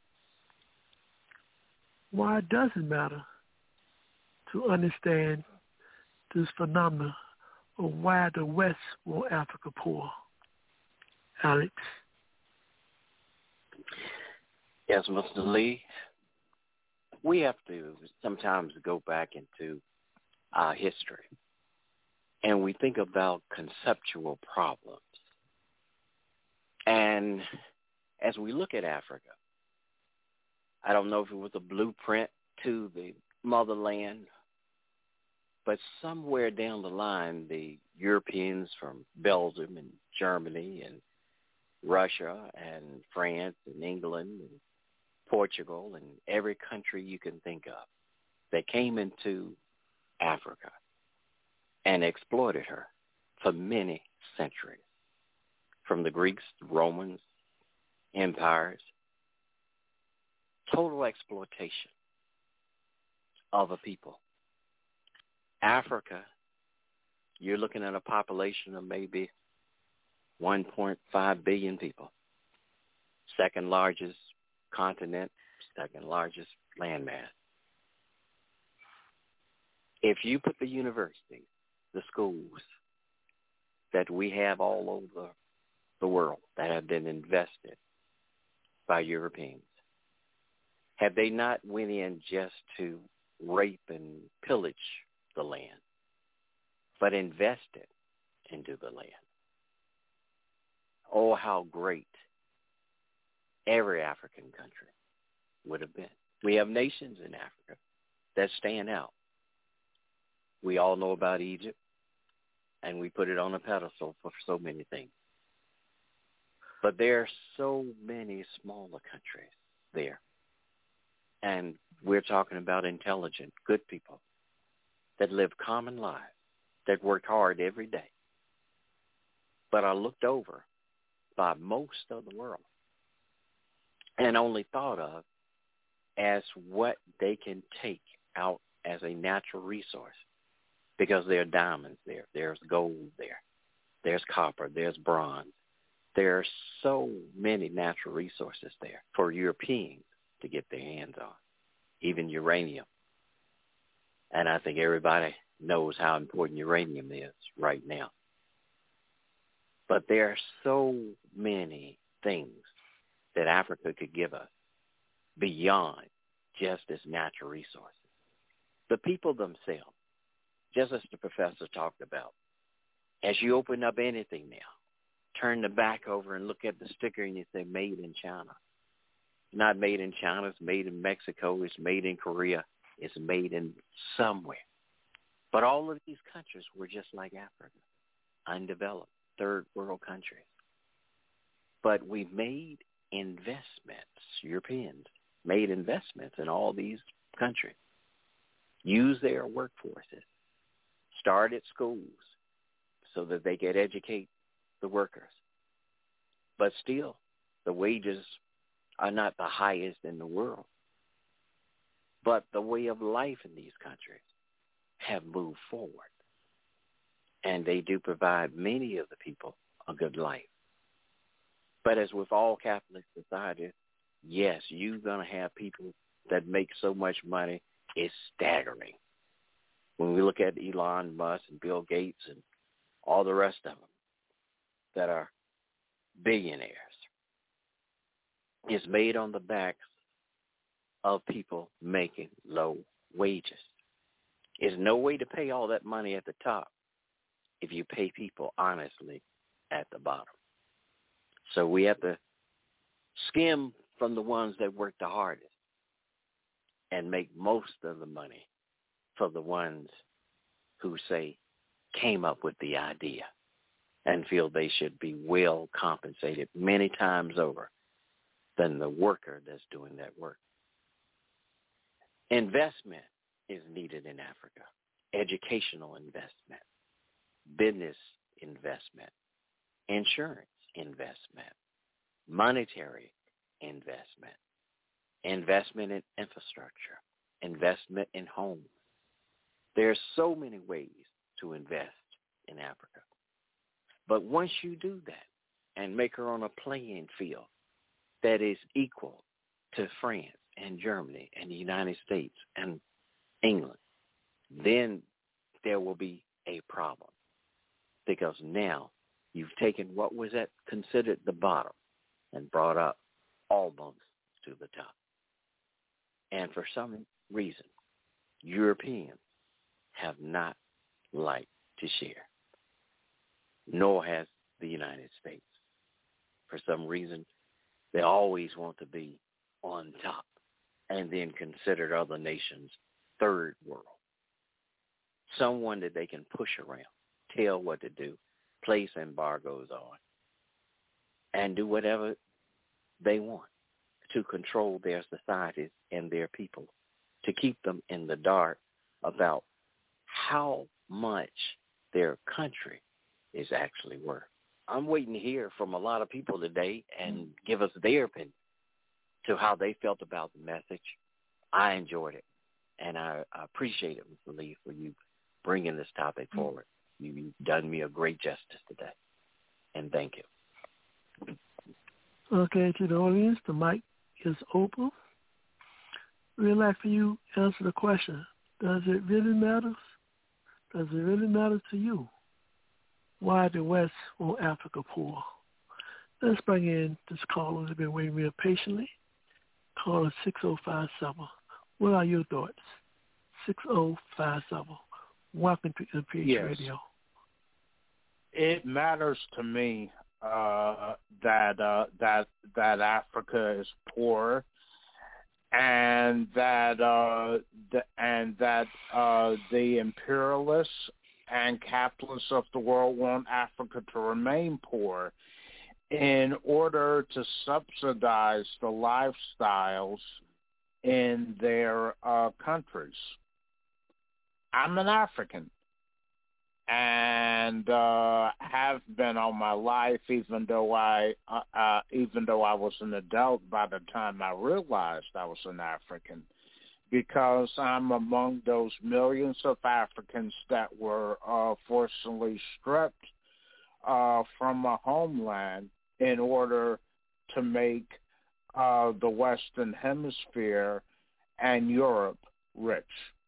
why does it matter to understand this phenomenon of why the West want Africa poor? Alex? Yes, Mister Lee, we have to sometimes go back into our history and we think about conceptual problems. And as we look at Africa, I don't know if it was a blueprint to the motherland, but somewhere down the line, the Europeans from Belgium and Germany and Russia and France and England and Portugal and every country you can think of, they came into Africa and exploited her for many centuries, from the Greeks, Romans, empires, total exploitation of a people. Africa, you're looking at a population of maybe one point five billion people, second largest continent, second largest landmass. If you put the universities, the schools that we have all over the world that have been invested by Europeans, have they not went in just to rape and pillage the land, but invested into the land? Oh, how great every African country would have been. We have nations in Africa that stand out. We all know about Egypt, and we put it on a pedestal for so many things. But there are so many smaller countries there. And we're talking about intelligent, good people that live common lives, that work hard every day, but are looked over by most of the world and only thought of as what they can take out as a natural resource, because there are diamonds there, there's gold there, there's copper, there's bronze. There are so many natural resources there for Europeans to get their hands on, even uranium. And I think everybody knows how important uranium is right now. But there are so many things that Africa could give us beyond just its natural resources. The people themselves, just as the professor talked about, as you open up anything now, turn the back over and look at the sticker and you say, made in China. It's not made in China. It's made in Mexico. It's made in Korea. It's made in somewhere. But all of these countries were just like Africa, undeveloped, third world countries. But we made investments, Europeans made investments in all these countries, used their workforces, started schools so that they could educate the workers. But still, the wages are not the highest in the world. But the way of life in these countries have moved forward. And they do provide many of the people a good life. But as with all Catholic societies, yes, you're going to have people that make so much money, it's staggering. When we look at Elon Musk and Bill Gates and all the rest of them that are billionaires, it's made on the backs of people making low wages. There's no way to pay all that money at the top if you pay people honestly at the bottom. So we have to skim from the ones that work the hardest and make most of the money for the ones who say came up with the idea and feel they should be well compensated many times over than the worker that's doing that work. Investment is needed in Africa. Educational investment, business investment, insurance investment, monetary investment, investment in infrastructure, investment in homes. There are so many ways to invest in Africa. But once you do that and make her on a playing field that is equal to France and Germany and the United States and England, then there will be a problem, because now you've taken what was at considered the bottom and brought up almost to the top. And for some reason, Europeans have not liked to share, nor has the United States. For some reason, they always want to be on top and then consider other nations third world, someone that they can push around, tell what to do, place embargoes on, and do whatever they want to control their societies and their people, to keep them in the dark about how much their country is actually worth. I'm waiting to hear from a lot of people today and give us their opinion to how they felt about the message. I enjoyed it, and I, I appreciate it, Mister Lee, for you bringing this topic forward. You, you've done me a great justice today, and thank you. Okay, to the audience, the mic is open. We'd like for you to answer the question, does it really matter? Does it really matter to you why the West want Africa poor? Let's bring in this caller who's been waiting real patiently. Caller six oh five seven. What are your thoughts? six oh five seven. Welcome to M P H yes. Radio. It matters to me uh, that uh, that that Africa is poor, and that uh, the, and that uh, the imperialists and capitalists of the world want Africa to remain poor in order to subsidize the lifestyles in their uh, countries. I'm an African, and uh, have been all my life, even though I uh, uh, even though I was an adult by the time I realized I was an African, because I'm among those millions of Africans that were uh, forcibly stripped uh, from a homeland in order to make uh, the Western Hemisphere and Europe rich.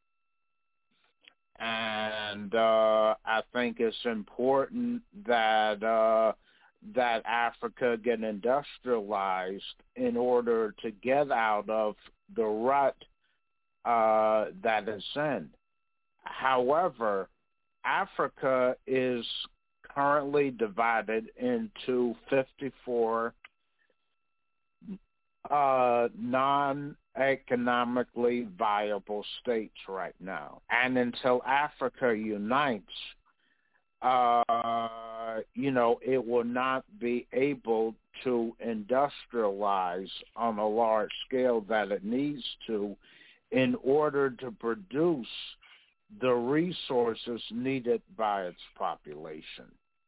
And uh, I think it's important that uh, that Africa get industrialized in order to get out of the rut uh, that it's in. However, Africa is currently divided into fifty-four uh, non-economically viable states right now. And until Africa unites, uh, you know, it will not be able to industrialize on a large scale that it needs to in order to produce the resources needed by its population.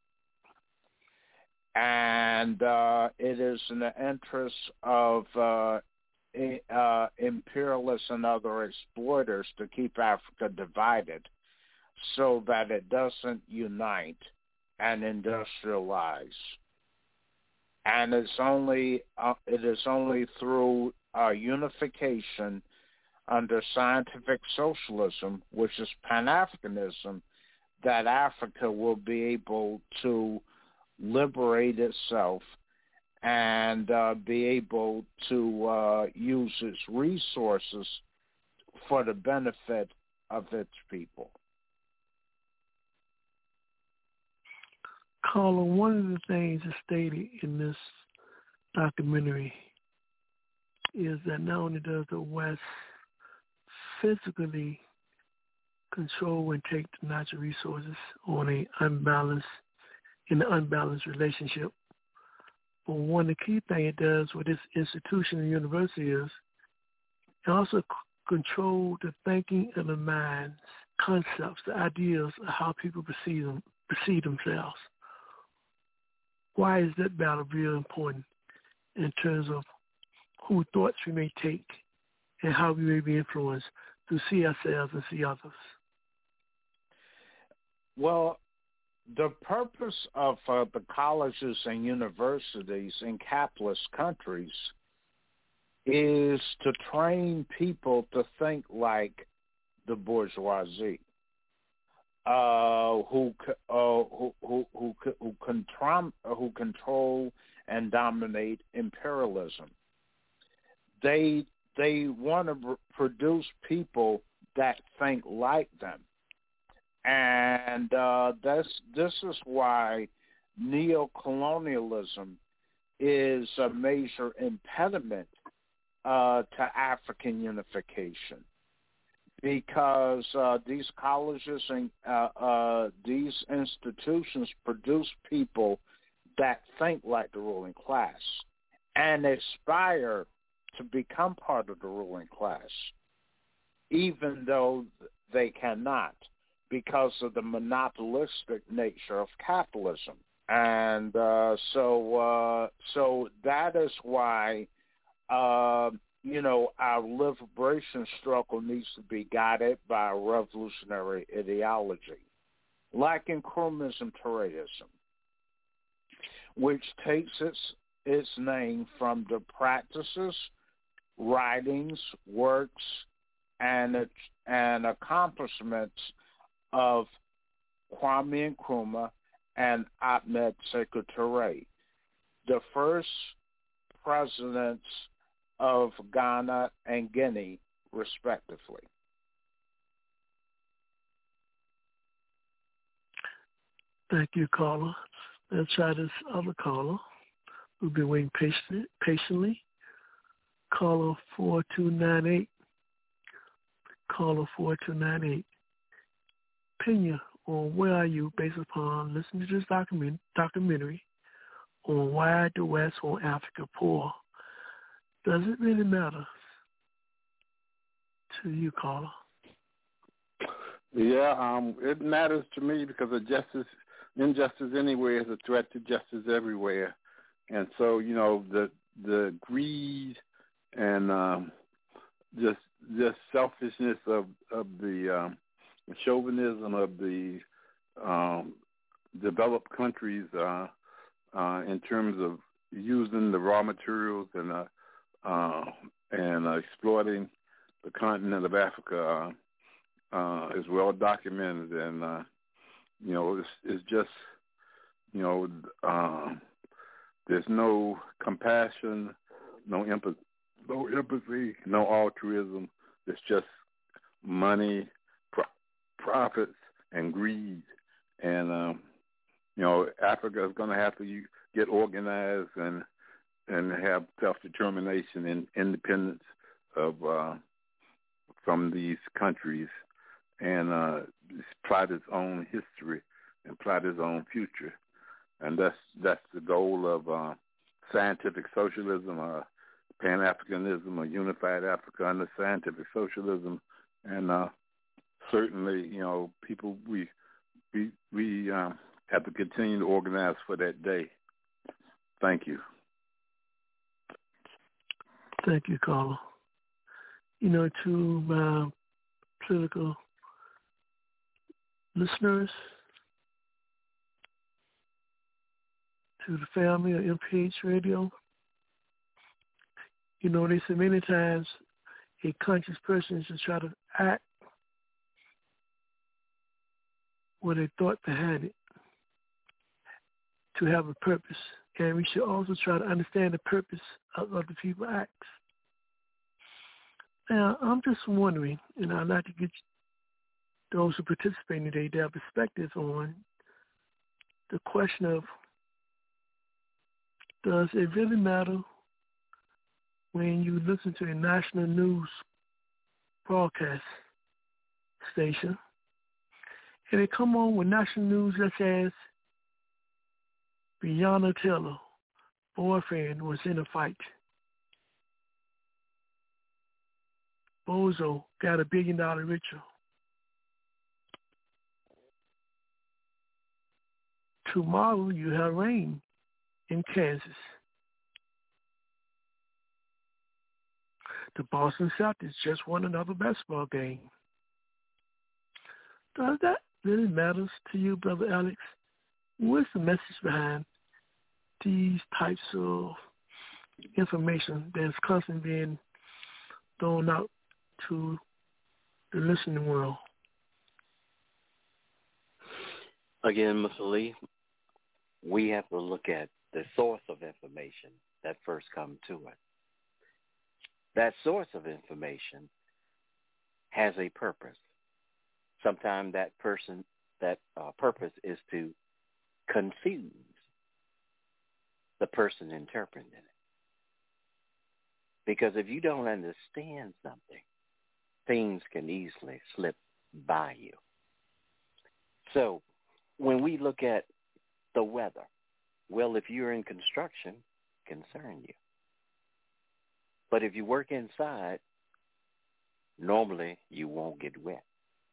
And uh, it is in the interest of uh, uh, imperialists and other exploiters to keep Africa divided so that it doesn't unite and industrialize. And it's only uh, it is only through uh, unification under scientific socialism, which is Pan-Africanism, that Africa will be able to liberate itself and uh, be able to uh, use its resources for the benefit of its people. Carla, one of the things that's stated in this documentary is that not only does the West physically control and take the natural resources on a unbalanced, in an unbalanced relationship, but one of the key things it does with this institution and university is it also c- control the thinking and the minds, concepts, the ideas of how people perceive them, perceive themselves. Why is that battle real important in terms of who thoughts we may take and how we may be influenced to see ourselves and see others? Well, the purpose of uh, the colleges and universities in capitalist countries is to train people to think like the bourgeoisie, uh, who, uh, who who who who control, who control and dominate imperialism. They they want to r- produce people that think like them. And uh, this this is why neocolonialism is a major impediment uh, to African unification, because uh, these colleges and uh, uh, these institutions produce people that think like the ruling class and aspire to become part of the ruling class, even though they cannot, because of the monopolistic nature of capitalism. And uh, so uh, so that is why, uh, you know, our liberation struggle needs to be guided by a revolutionary ideology, like in Nkrumah's Torahism, which takes its, its name from the practices, writings, works, and, and accomplishments of Kwame Nkrumah and Ahmed Sekou Touré, the first presidents of Ghana and Guinea, respectively. Thank you, caller. Let's try this other caller who've been waiting patient, patiently. Caller four two nine eight. Caller four two nine eight. Opinion on where are you based upon listening to this document, documentary on why the West want Africa poor. Does it really matter to you, caller? Yeah, um, it matters to me because of justice, injustice anywhere is a threat to justice everywhere. And so, you know, the the greed and um, just just selfishness of, of the um, chauvinism of the um, developed countries uh, uh, in terms of using the raw materials and uh, uh, and uh, exploiting the continent of Africa uh, uh, is well documented, and uh, you know it's, it's just you know uh, there's no compassion, no empathy, no empathy, no altruism. It's just money, pro- profits, and greed. And um, you know, Africa is going to have to get organized and and have self-determination and independence of uh, from these countries, and uh, plot its own history and plot its own future. And that's that's the goal of uh, scientific socialism, uh, Pan-Africanism, or unified Africa under scientific socialism. And uh, certainly, you know, people, we we we um, have to continue to organize for that day. Thank you. Thank you, caller. You know, to my political listeners, to the family of M P H Radio, you know, they say many times a conscious person should try to act with a thought behind it to have a purpose. And we should also try to understand the purpose of other people's acts. Now, I'm just wondering, and I'd like to get those who participate today their perspective on the question of, does it really matter when you listen to a national news broadcast station and they come on with national news that says Breonna Taylor boyfriend was in a fight. Bozo got a billion dollar ritual. Tomorrow you have rain in Kansas. The Boston Celtics just won another basketball game. Does that really matter to you, Brother Alex? What's the message behind these types of information that's constantly being thrown out to the listening world? Again, Mister Lee, we have to look at the source of information that first comes to us. That source of information has a purpose. Sometimes that person, that uh, purpose is to confuse the person interpreting it. Because if you don't understand something, things can easily slip by you. So when we look at the weather, well, if you're in construction, concern you. But if you work inside, normally you won't get wet.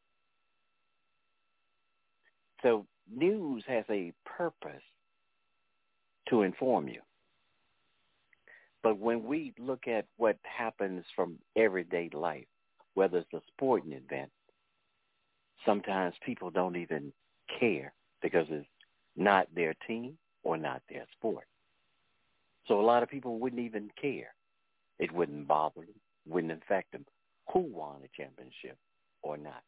So news has a purpose to inform you. But when we look at what happens from everyday life, whether it's a sporting event, sometimes people don't even care because it's not their team or not their sport. So a lot of people wouldn't even care. It wouldn't bother them, wouldn't affect them who won a championship or not.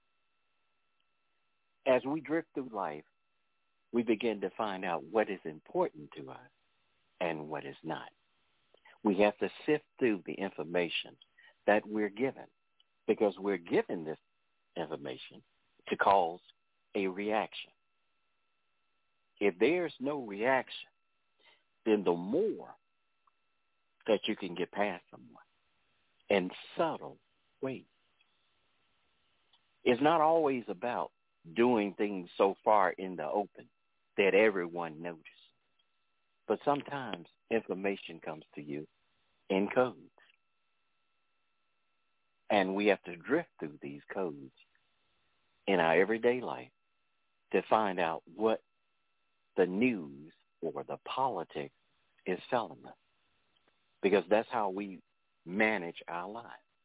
As we drift through life, we begin to find out what is important to us and what is not. We have to sift through the information that we're given because we're given this information to cause a reaction. If there's no reaction, then the more that you can get past someone in subtle ways. It's not always about doing things so far in the open that everyone notices. But sometimes information comes to you in codes. And we have to drift through these codes in our everyday life to find out what the news or the politics is telling us. Because that's how we manage our lives.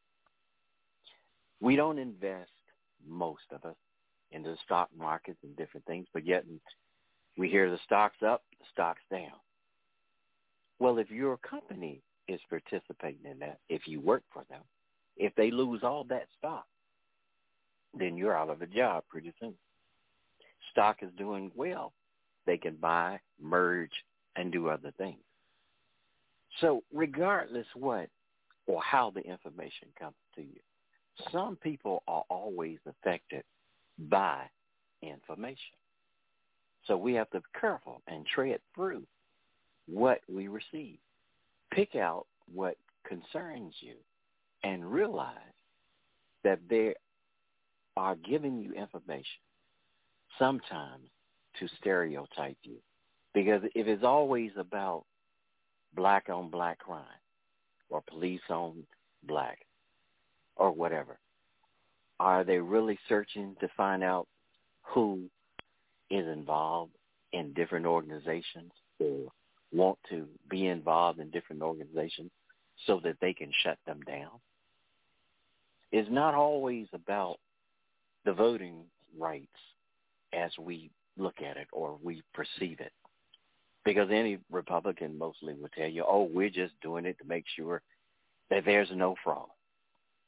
We don't invest, most of us, in the stock markets and different things, but yet we hear the stock's up, the stock's down. Well, if your company is participating in that, if you work for them, if they lose all that stock, then you're out of a job pretty soon. Stock is doing well. They can buy, merge, and do other things. So regardless what or how the information comes to you, some people are always affected by information. So we have to be careful and tread through what we receive. Pick out what concerns you and realize that they are giving you information sometimes to stereotype you. Because if it's always about black on black crime or police on black or whatever, are they really searching to find out who is involved in different organizations or want to be involved in different organizations so that they can shut them down? It's not always about the voting rights as we look at it or we perceive it. Because any Republican mostly will tell you, oh, we're just doing it to make sure that there's no fraud.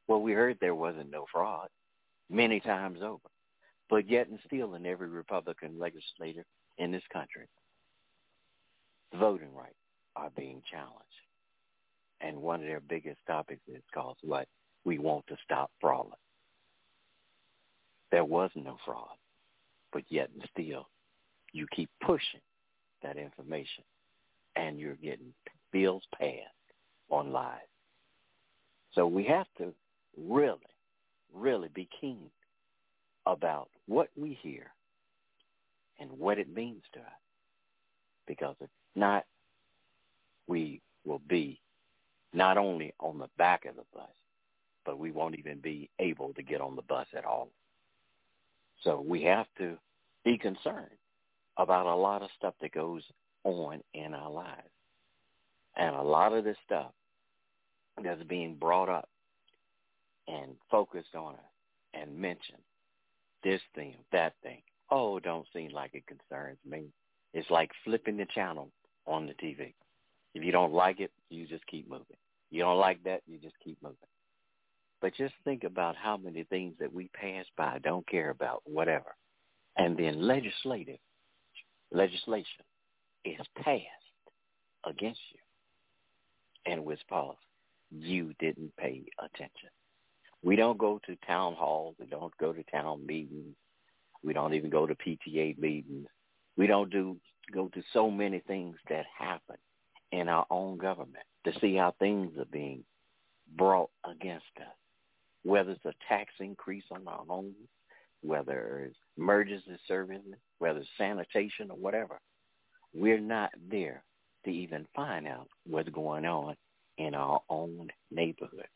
Well, we heard there wasn't no fraud many times over, but yet and still in every Republican legislator in this country, the voting rights are being challenged. And one of their biggest topics is called what? We want to stop fraud. There was no fraud, but yet and still you keep pushing that information and you're getting bills passed on lies. So we have to really, really be keen about what we hear and what it means to us. Because if not, we will be not only on the back of the bus, but we won't even be able to get on the bus at all. So we have to be concerned about a lot of stuff that goes on in our lives. And a lot of this stuff that's being brought up and focused on us and mentioned, this thing, that thing, oh, don't seem like it concerns me. It's like flipping the channel on the T V. If you don't like it, you just keep moving. You don't like that, you just keep moving. But just think about how many things that we pass by, don't care about, whatever. And then legislative, legislation is passed against you. And with pause, you didn't pay attention. We don't go to town halls. We don't go to town meetings. We don't even go to P T A meetings. We don't do go to so many things that happen in our own government to see how things are being brought against us, whether it's a tax increase on our homes, whether it's emergency services, whether it's sanitation or whatever. We're not there to even find out what's going on in our own neighborhood.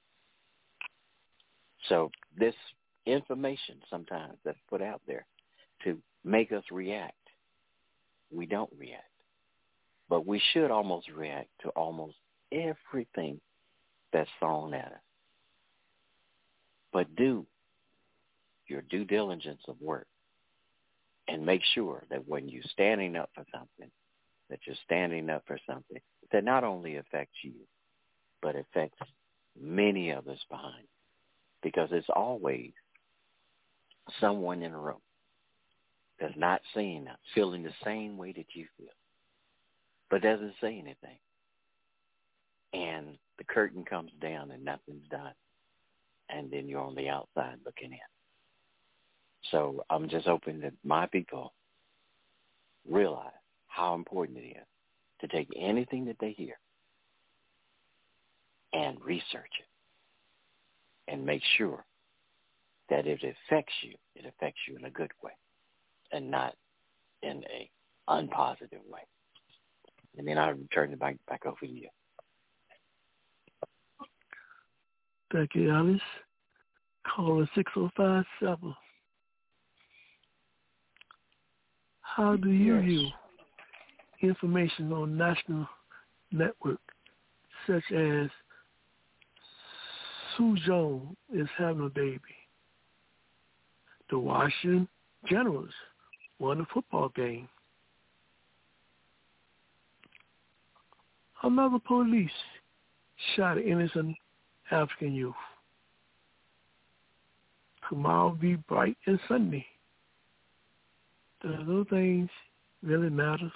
So this information sometimes that's put out there to make us react, we don't react. But we should almost react to almost everything that's thrown at us. But do your due diligence of work and make sure that when you're standing up for something, that you're standing up for something that not only affects you, but affects many others behind. Because it's always someone in a room that's not seeing that, feeling the same way that you feel, but doesn't say anything. And the curtain comes down and nothing's done. And then you're on the outside looking in. So I'm just hoping that my people realize how important it is to take anything that they hear and research it and make sure that if it affects you, it affects you in a good way and not in a unpositive way. And then I'll turn it back, back over to you. Thank you, Alice. Caller six oh five seven. How do you Yes. view information on national network such as Sue Jones is having a baby? The Washington Generals won a football game. Another police shot an innocent African youth. Tomorrow be bright and sunny. Do those things really matter?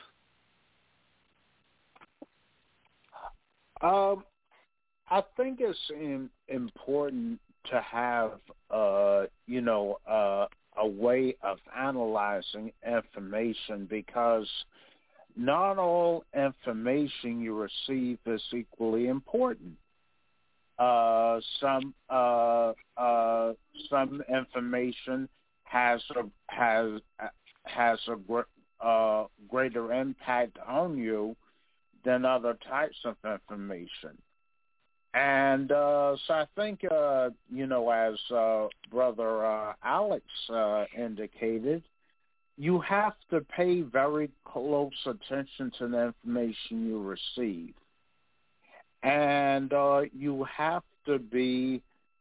Um, I think it's in, important to have, uh, you know, uh, a way of analyzing information because not all information you receive is equally important. Uh, some uh, uh, some information has a has has a gr- uh, greater impact on you than other types of information, and uh, so I think uh, you know, as uh, Brother uh, Alex uh, indicated, you have to pay very close attention to the information you receive. And uh, you have to be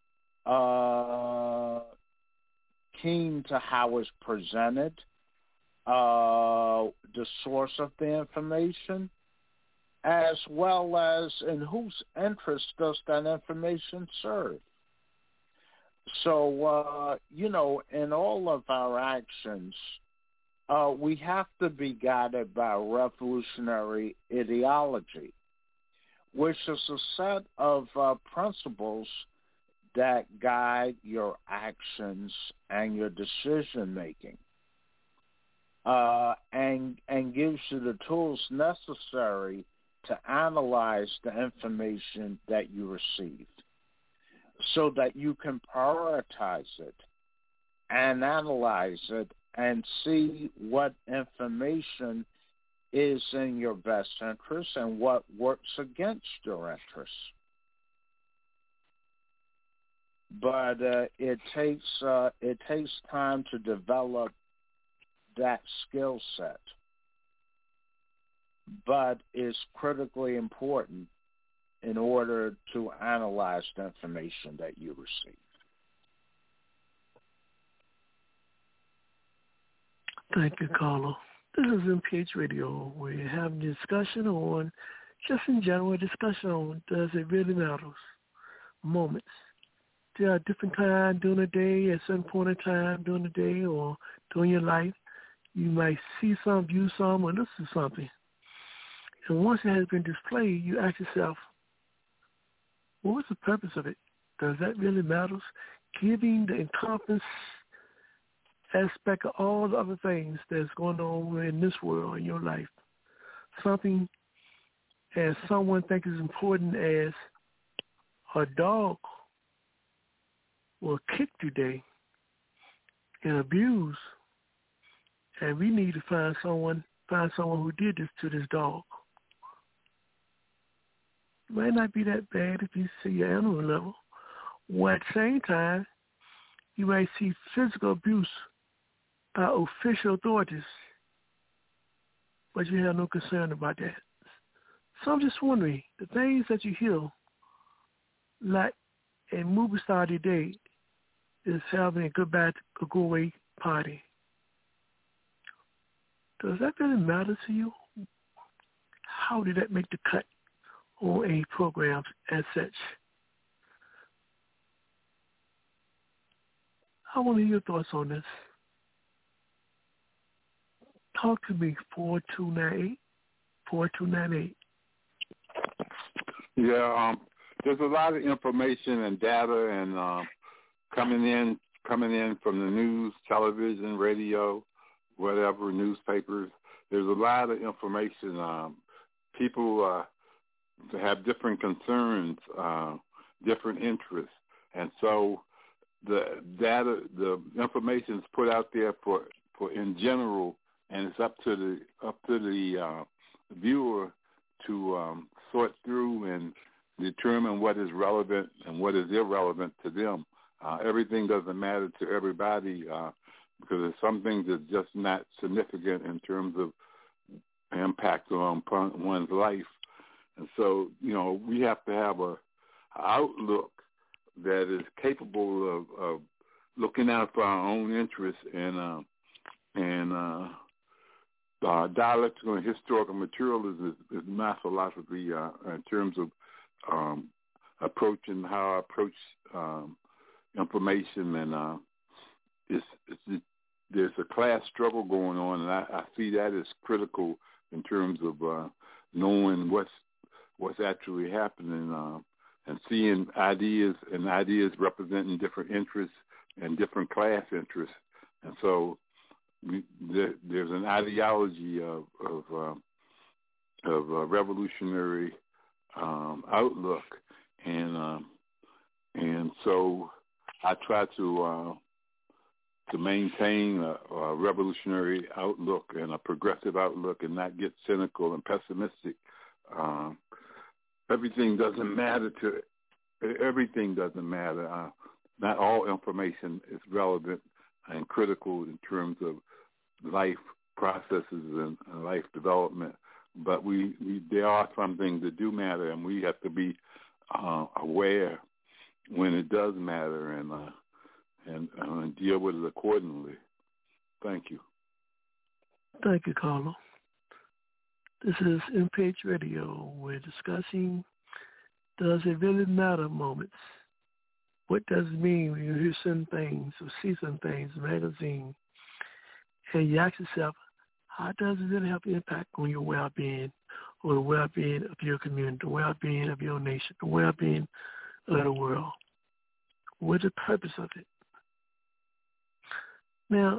uh, keen to how it's presented, uh, the source of the information, as well as in whose interest does that information serve. So, uh, you know, in all of our actions, uh, we have to be guided by a revolutionary ideology, which is a set of uh, principles that guide your actions and your decision-making, uh, and, and gives you the tools necessary to analyze the information that you received so that you can prioritize it and analyze it and see what information is in your best interest and what works against your interests. But uh, it takes uh, it takes time to develop that skill set, but it's critically important in order to analyze the information that you receive. Thank you, Carlo. This is M P H Radio. We're having a discussion on, just in general, discussion on does it really matter? Moments. There are different times during the day, at some point in time during the day or during your life, you might see some, view some, or listen to something. And once it has been displayed, you ask yourself, what was the purpose of it? Does that really matter? Giving the encompass aspect of all the other things that's going on in this world, in your life. Something as someone thinks is important as a dog will kick today and abuse, and we need to find someone, find someone who did this to this dog. It might not be that bad if you see your animal level. Or at the same time, you might see physical abuse by official authorities, but you have no concern about that. So I'm just wondering, the things that you hear, like a movie star today is having a goodbye, a go away party. Does that really matter to you? How did that make the cut on a program as such? I want to hear your thoughts on this. Talk to me, four two nine eight, four two nine eight. Yeah, um, there's a lot of information and data and uh, coming in, coming in from the news, television, radio, whatever, newspapers. There's a lot of information. Um, people uh, have different concerns, uh, different interests, and so the data, the information is put out there for, for in general, and it's up to the up to the uh, viewer to um, sort through and determine what is relevant and what is irrelevant to them. Uh, everything doesn't matter to everybody uh, because there's some things that's just not significant in terms of impact on one's life. And so, you know, we have to have a, a outlook that is capable of, of looking out for our own interests and uh, and uh, uh, dialectical and historical materialism is, is my philosophy uh, in terms of um, approaching how I approach um, information, and uh, it's, it's, there's a class struggle going on, and I, I see that as critical in terms of uh, knowing what's what's actually happening uh, and seeing ideas and ideas representing different interests and different class interests, and so we, there, there's an ideology of of, uh, of a revolutionary um, outlook, and um, and so I try to uh, to maintain a, a revolutionary outlook and a progressive outlook, and not get cynical and pessimistic. Um, everything doesn't matter to everything doesn't matter. Uh, not all information is relevant and critical in terms of life processes and, and life development, but we, we there are some things that do matter, and we have to be uh, aware when it does matter and uh, and, uh, and deal with it accordingly. Thank you. Thank you, Carlo. This is M P H Radio. We're discussing Does It Really Matter moments. What does it mean when you hear certain things or see certain things in a magazine? And you ask yourself, how does it really have an impact on your well-being or the well-being of your community, the well-being of your nation, the well-being of the world? What's the purpose of it? Now,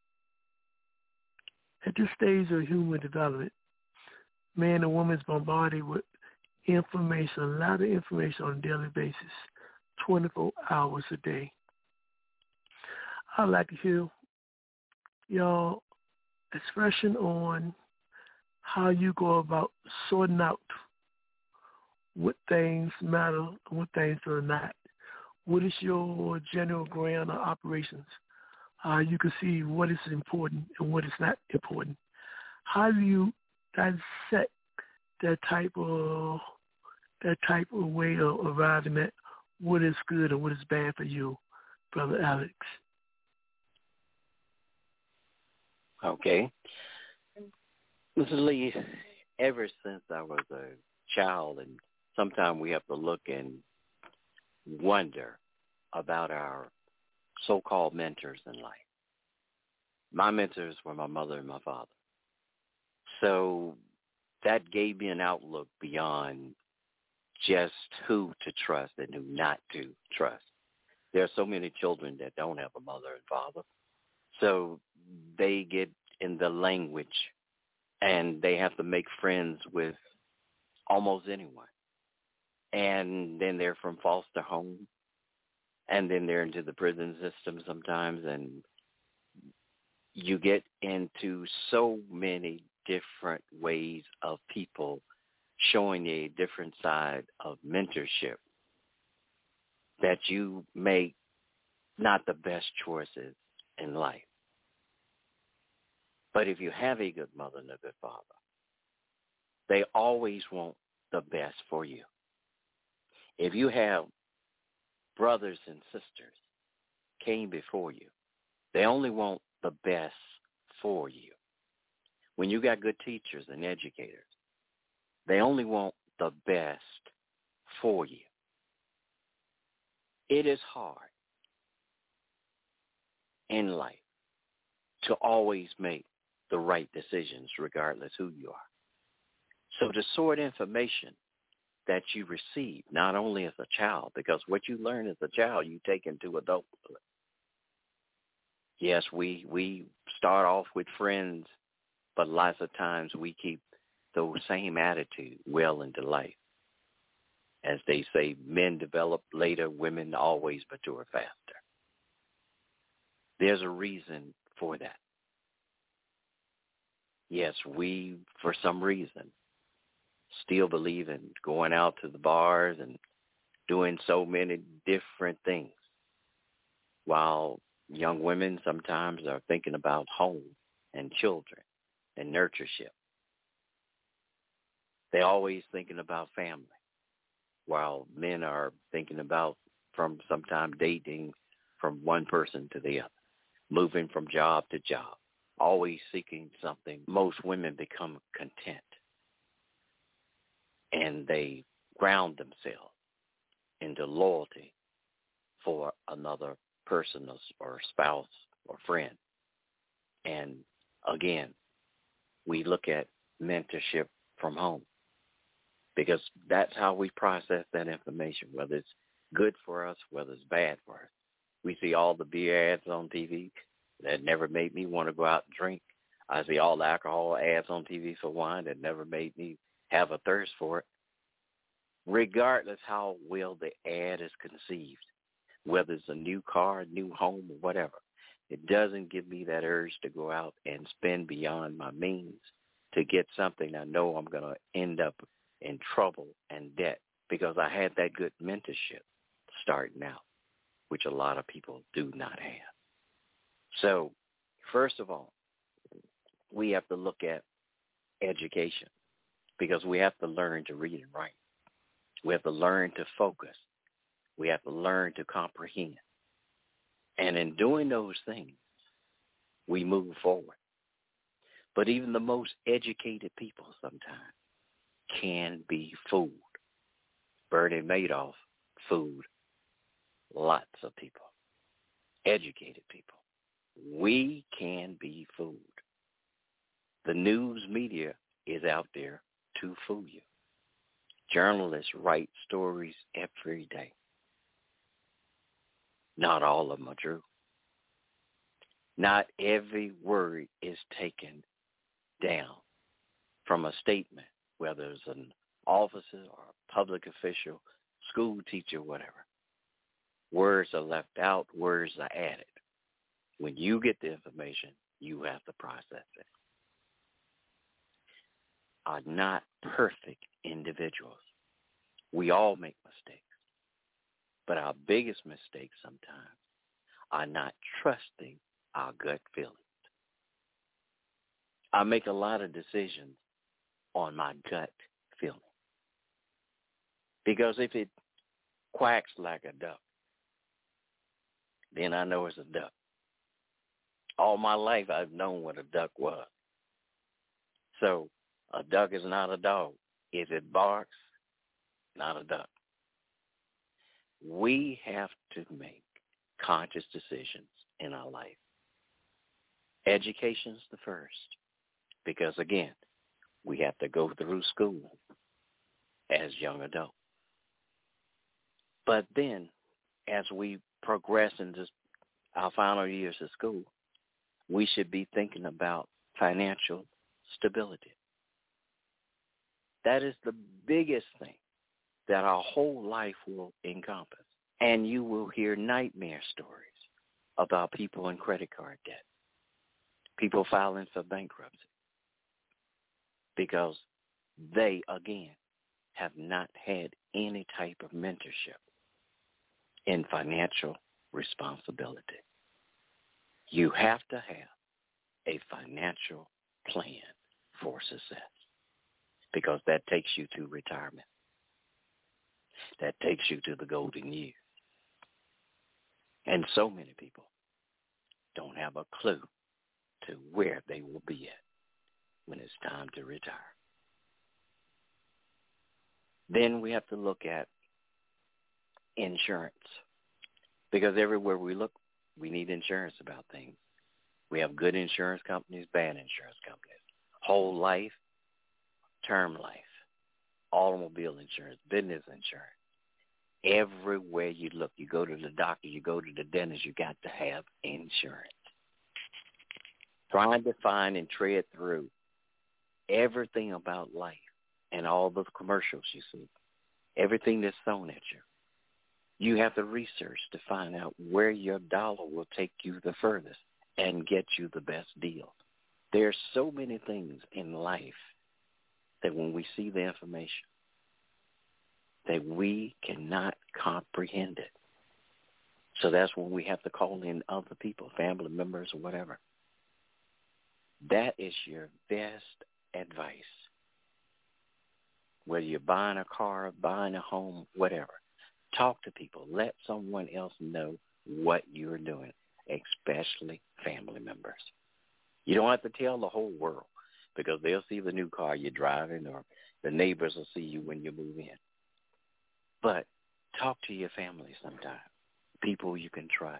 at this stage of human development, man and woman is bombarded with information, a lot of information on a daily basis, twenty-four hours a day. I'd like to hear y'all expression on how you go about sorting out what things matter and what things are not. What is your general ground of operations? How you can see what is important and what is not important. How do you dissect that type of that type of way of arriving at what is good and what is bad for you, Brother Alex? Okay. Missus Lee, ever since I was a child, and sometimes we have to look and wonder about our so-called mentors in life. My mentors were my mother and my father. So that gave me an outlook beyond just who to trust and who not to trust. There are so many children that don't have a mother and father. So they get in the language and they have to make friends with almost anyone. And then they're from foster home. And then they're into the prison system sometimes. And you get into so many different ways of people showing a different side of mentorship that you make not the best choices in life. But if you have a good mother and a good father, they always want the best for you. If you have brothers and sisters came before you, they only want the best for you. When you got good teachers and educators, they only want the best for you. It is hard in life to always make the right decisions regardless who you are. So to sort information that you receive, not only as a child, because what you learn as a child, you take into adulthood. Yes, we we start off with friends, but lots of times we keep those same attitude well into life. As they say, men develop later, women always mature faster. There's a reason for that. Yes, we, for some reason, still believe in going out to the bars and doing so many different things, while young women sometimes are thinking about home and children and nurtureship. They're always thinking about family, while men are thinking about from sometimes dating from one person to the other, moving from job to job, always seeking something. Most women become content, and they ground themselves into loyalty for another person or spouse or friend. And again, we look at mentorship from home, because that's how we process that information, whether it's good for us, whether it's bad for us. We see all the beer ads on T V. That never made me want to go out and drink. I see all the alcohol ads on T V for wine. That never made me have a thirst for it. Regardless how well the ad is conceived, whether it's a new car, new home, or whatever, it doesn't give me that urge to go out and spend beyond my means to get something I know I'm going to end up in trouble and debt, because I had that good mentorship starting out, which a lot of people do not have. So, first of all, we have to look at education, because we have to learn to read and write. We have to learn to focus. We have to learn to comprehend. And in doing those things, we move forward. But even the most educated people sometimes can be fooled. Bernie Madoff fooled lots of people, educated people. We can be fooled. The news media is out there to fool you. Journalists write stories every day. Not all of them are true. Not every word is taken down from a statement, whether it's an officer or a public official, school teacher, whatever. Words are left out, words are added. When you get the information, you have to process it. Are not perfect individuals. We all make mistakes. But our biggest mistakes sometimes are not trusting our gut feelings. I make a lot of decisions on my gut feeling. Because if it quacks like a duck, then I know it's a duck. All my life I've known what a duck was. So a duck is not a dog. If it barks, not a duck. We have to make conscious decisions in our life. Education's the first. Because again, we have to go through school as young adults. But then, as we progress into our final years of school, we should be thinking about financial stability. That is the biggest thing that our whole life will encompass. And you will hear nightmare stories about people in credit card debt, people filing for bankruptcy, because they, again, have not had any type of mentorship in financial responsibility. You have to have a financial plan for success, because that takes you to retirement. That takes you to the golden years. And so many people don't have a clue to where they will be at when it's time to retire. Then we have to look at insurance, because everywhere we look, we need insurance about things. We have good insurance companies, bad insurance companies, whole life, term life, automobile insurance, business insurance. Everywhere you look, you go to the doctor, you go to the dentist, you got to have insurance. Trying to find and tread through everything about life and all those commercials you see, everything that's thrown at you. You have to research to find out where your dollar will take you the furthest and get you the best deal. There are so many things in life that when we see the information, that we cannot comprehend it. So that's when we have to call in other people, family members or whatever. That is your best advice. Whether you're buying a car, buying a home, whatever. Talk to people. Let someone else know what you're doing, especially family members. You don't have to tell the whole world, because they'll see the new car you're driving, or the neighbors will see you when you move in. But talk to your family sometime, people you can trust,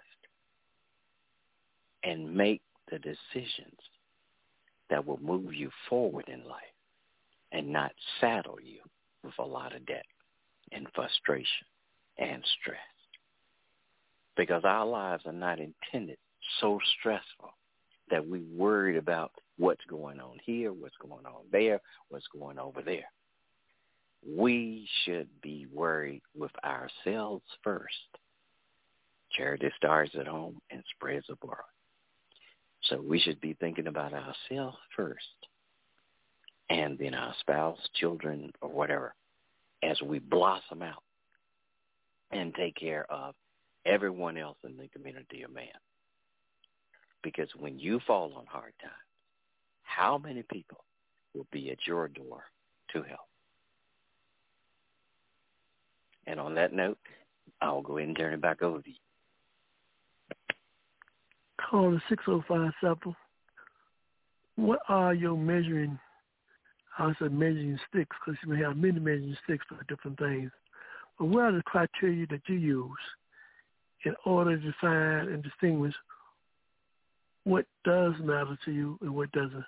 and make the decisions that will move you forward in life and not saddle you with a lot of debt and frustration and stress. Because our lives are not intended so stressful that we worried about what's going on here, what's going on there, what's going over there. We should be worried with ourselves first. Charity starts at home and spreads abroad. So we should be thinking about ourselves first, and then our spouse, children, or whatever, as we blossom out and take care of everyone else in the community of man. Because when you fall on hard times, how many people will be at your door to help? And on that note, I'll go ahead and turn it back over to you. Call the six oh five seven. What are your measuring, I said measuring sticks, because you may have many measuring sticks for different things. But what are the criteria that you use in order to define and distinguish what does matter to you and what doesn't.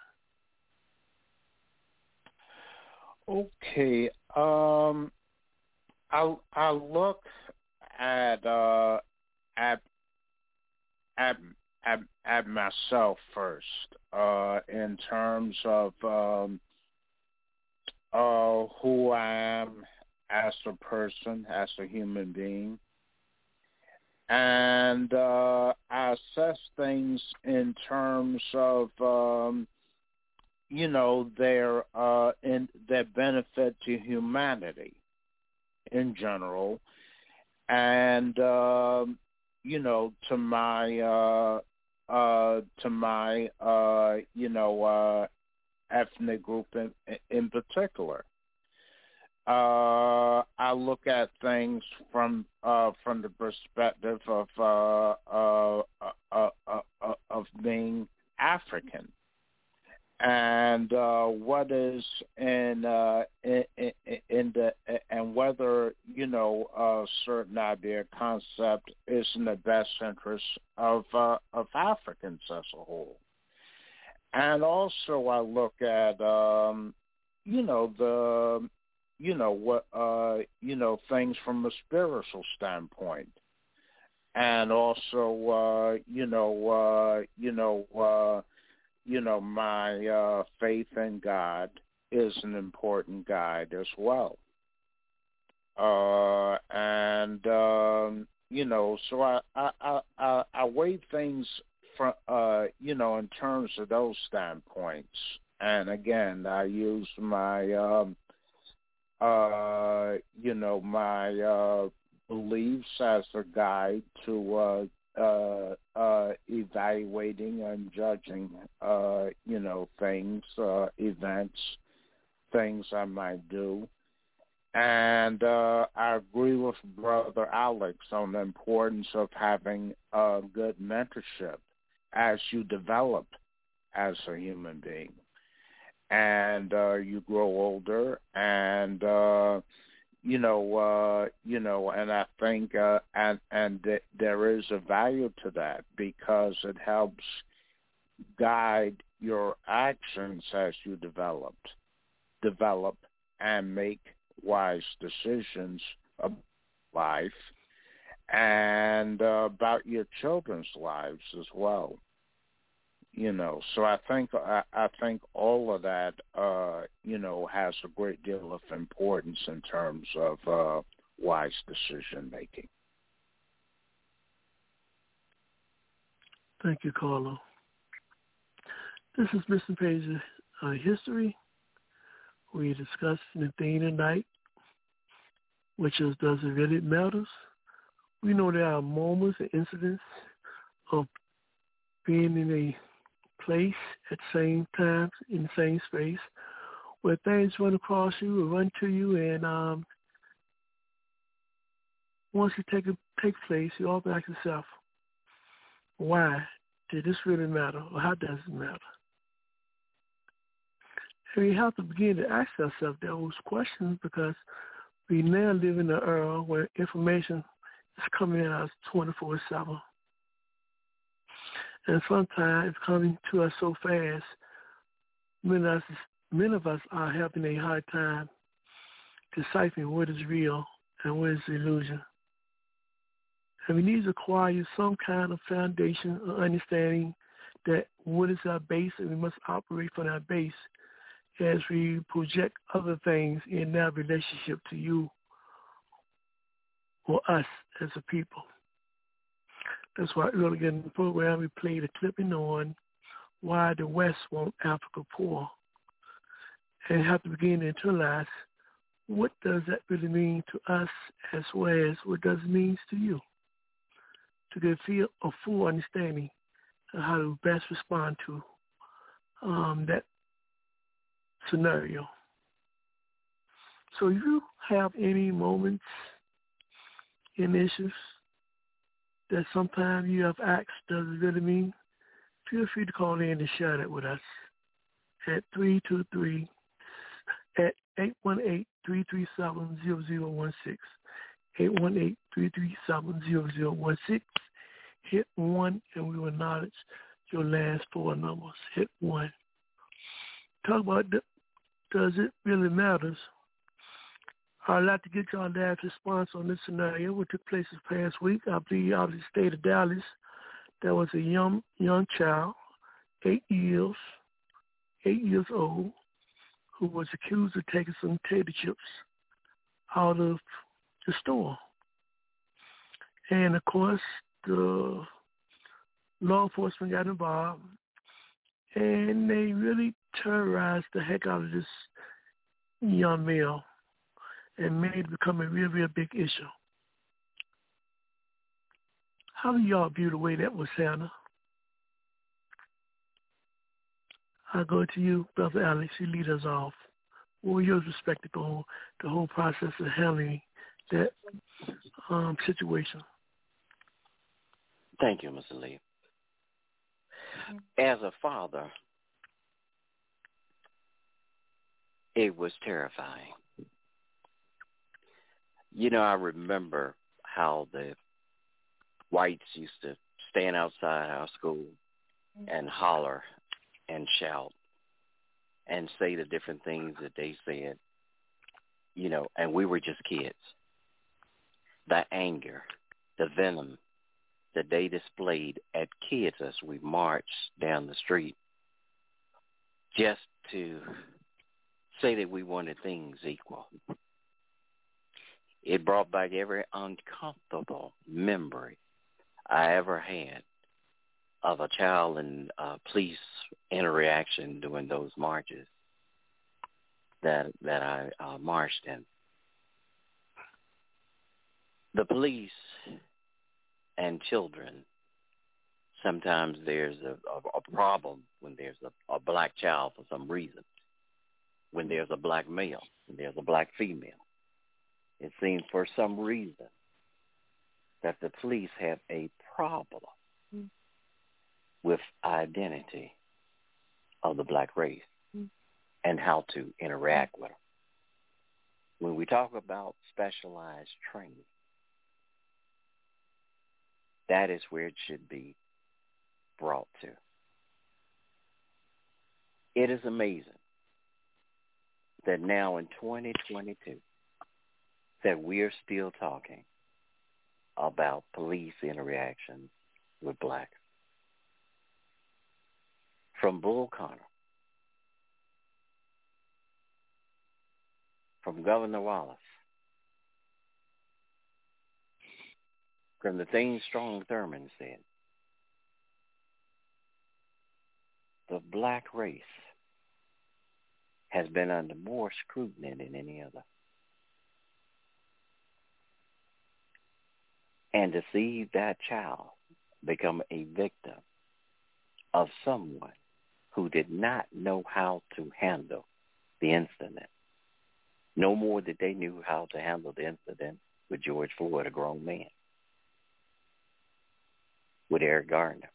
Okay. Um, I I look at uh at at at at myself first, uh, in terms of um, uh, who I am as a person, as a human being, and uh, I assess things in terms of um, you know their uh, in their benefit to humanity in general, and um, you know to my uh, uh, to my uh, you know uh, ethnic group in, in particular. Uh, I look at things from uh, from the perspective of uh, uh, uh, uh, uh, of being African, and uh, what is in uh, in, in the and whether you know a certain idea concept is in the best interest of uh, of Africans as a whole, and also I look at um, you know the you know what uh, you know things from a spiritual standpoint, and also uh, you know uh, you know. Uh, You know, my uh, faith in God is an important guide as well. Uh, and, um, you know, so I, I, I, I, I weigh things, from, uh, you know, in terms of those standpoints. And, again, I use my, um, uh, you know, my uh, beliefs as a guide to uh Uh, uh, evaluating and judging, uh, you know, things, uh, events, things I might do. And uh, I agree with Brother Alex on the importance of having a good mentorship as you develop as a human being. And uh, you grow older and, uh, You know, uh, you know, and I think, uh, and and th- there is a value to that because it helps guide your actions as you develop, develop, and make wise decisions about life and uh, about your children's lives as well. You know, so I think I, I think all of that, uh, you know, has a great deal of importance in terms of uh, wise decision making. Thank you, Carlo. This is Mister Page's uh, history. We discussed the theme tonight, which is, does it really matter? We know there are moments and incidents of being in a place at the same time, in the same space, where things run across you or run to you, and um, once you take a, take place, you all ask yourself, why did this really matter, or how does it matter? And we have to begin to ask ourselves those questions because we now live in an era where information is coming at us twenty-four seven. And sometimes it's coming to us so fast, many of us, many of us are having a hard time deciphering what is real and what is illusion. And we need to acquire some kind of foundation or understanding that what is our base, and we must operate from our base as we project other things in our relationship to you or us as a people. That's why earlier in the program we played a clipping on why the West wants Africa poor, and have to begin to internalize what does that really mean to us as well as what does it mean to you, to get feel a full understanding of how to best respond to um, that scenario. So if you have any moments and issues that sometimes you have asked, does it really mean? Feel free to call in and share that with us at three two three, at eight one eight, three three seven, zero zero one six, eight one eight, three three seven, zero zero one six. Hit one, and we will acknowledge your last four numbers. Hit one. Talk about the, does it really matters? I'd like to get y'all dad's response on this scenario, what took place this past week. I believe out of the state of Dallas, there was a young young child, eight years, eight years old, who was accused of taking some potato chips out of the store. And of course, the law enforcement got involved, and they really terrorized the heck out of this young male and made it become a real, real big issue. How do y'all view the way that was handled? I'll go to you, Brother Alex. You lead us off. What was your perspective on the whole process of handling that um, situation? Thank you, Mister Lee. As a father, it was terrifying. You know, I remember how the whites used to stand outside our school and holler and shout and say the different things that they said, you know, and we were just kids. The anger, the venom that they displayed at kids as we marched down the street just to say that we wanted things equal. It brought back every uncomfortable memory I ever had of a child and uh, police interaction during those marches that that I uh, marched in. The police and children, sometimes there's a, a, a problem when there's a, a black child for some reason, when there's a black male, when there's a black female. It seems for some reason that the police have a problem mm. with identity of the black race mm. and how to interact with them. When we talk about specialized training, that is where it should be brought to. It is amazing that now in twenty twenty-two, that we are still talking about police interactions with blacks. From Bull Connor, from Governor Wallace, from the things Strong Thurman said, the black race has been under more scrutiny than any other. And to see that child become a victim of someone who did not know how to handle the incident, no more than they knew how to handle the incident with George Floyd, a grown man, with Eric Garner.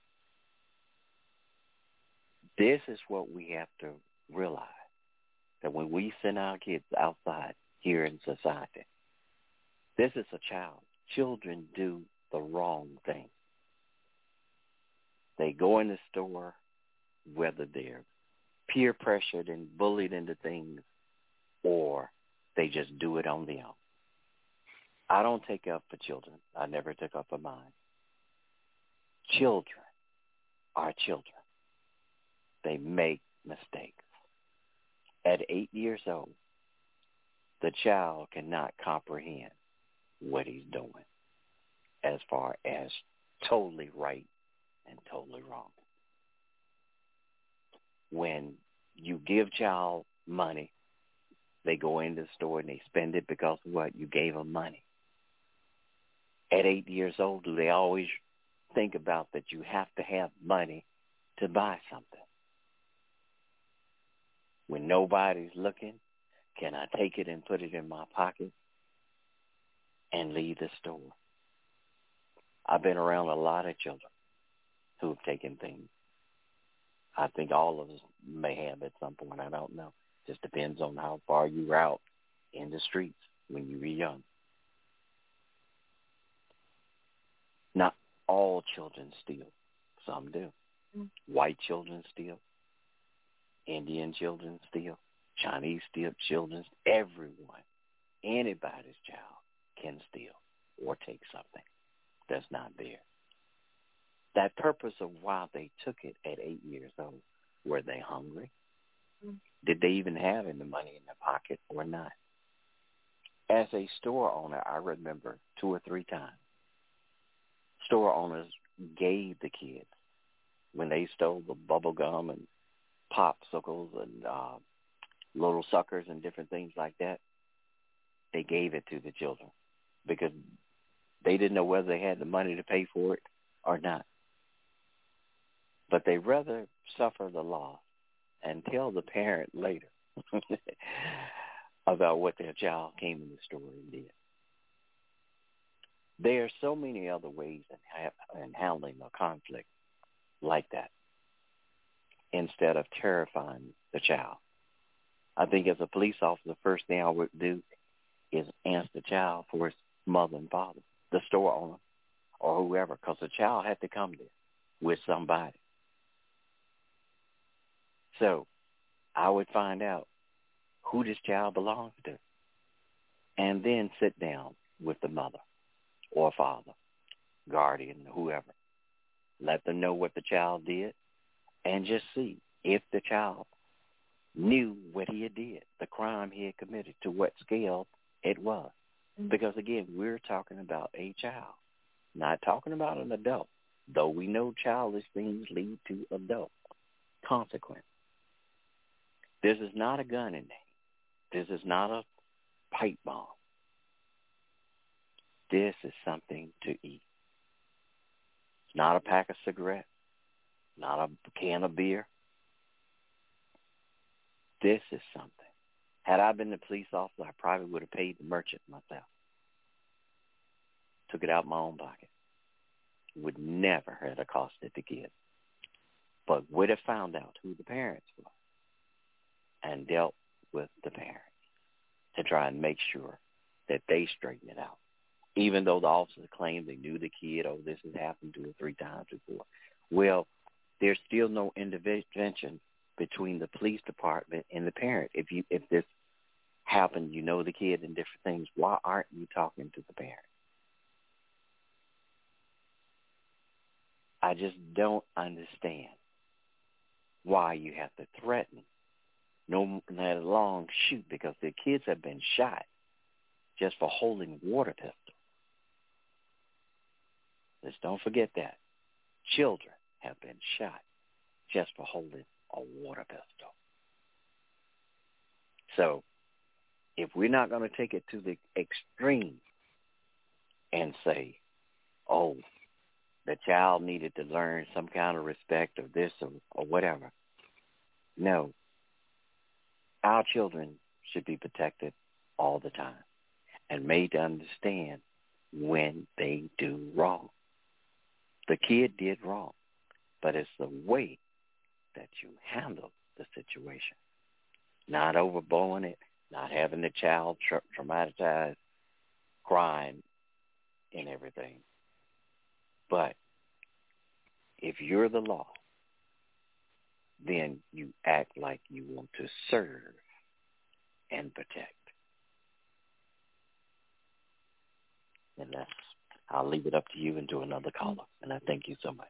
This is what we have to realize, that when we send our kids outside here in society, this is a child. Children do the wrong thing. They go in the store, whether they're peer pressured and bullied into things, or they just do it on their own. I don't take up for children. I never took up for mine. Children are children. They make mistakes. At eight years old, the child cannot comprehend what he's doing as far as totally right and totally wrong. When you give child money, they go into the store and they spend it because of what? You gave them money. At eight years old, do they always think about that you have to have money to buy something? When nobody's looking, can I take it and put it in my pocket and leave the store? I've been around a lot of children who have taken things. I think all of us may have at some point. I don't know. Just depends on how far you were out in the streets when you were young. Not all children steal. Some do. White children steal. Indian children steal. Chinese steal children. Everyone, anybody's child can steal or take something that's not theirs. That purpose of why they took it at eight years old, were they hungry? Did they even have any money in their pocket or not? As a store owner, I remember two or three times, store owners gave the kids, when they stole the bubble gum and popsicles and uh, little suckers and different things like that, they gave it to the children because they didn't know whether they had the money to pay for it or not. But they rather suffer the loss and tell the parent later about what their child came in the store and did. There are so many other ways in, ha- in handling a conflict like that instead of terrifying the child. I think as a police officer, the first thing I would do is ask the child for his mother and father, the store owner, or whoever, because the child had to come there with somebody. So I would find out who this child belongs to and then sit down with the mother or father, guardian, whoever. Let them know what the child did and just see if the child knew what he had did, the crime he had committed, to what scale it was. Mm-hmm. Because, again, we're talking about a child, not talking about an adult, though we know childish things lead to adult consequence. This is not a gun in there. This is not a pipe bomb. This is something to eat. It's not a pack of cigarettes, not a can of beer. This is something. Had I been the police officer, I probably would have paid the merchant myself. Took it out of my own pocket. Would never have accosted the kid. But would have found out who the parents were and dealt with the parents to try and make sure that they straighten it out. Even though the officers claimed they knew the kid, oh, this has happened two or three times before. Well, there's still no intervention between the police department and the parent. If you if this happened, you know the kid and different things, why aren't you talking to the parent? I just don't understand why you have to threaten, no matter long shoot, because the kids have been shot just for holding water pistols. Let's don't forget that. Children have been shot just for holding a water pistol. So if we're not going to take it to the extreme and say, oh, the child needed to learn some kind of respect or this or, or whatever. No. Our children should be protected all the time and made to understand when they do wrong. The kid did wrong, but it's the way that you handle the situation. Not overblowing it, not having the child tra- traumatized, crying, and everything. But if you're the law, then you act like you want to serve and protect. And that's, I'll leave it up to you and do another caller. And I thank you so much.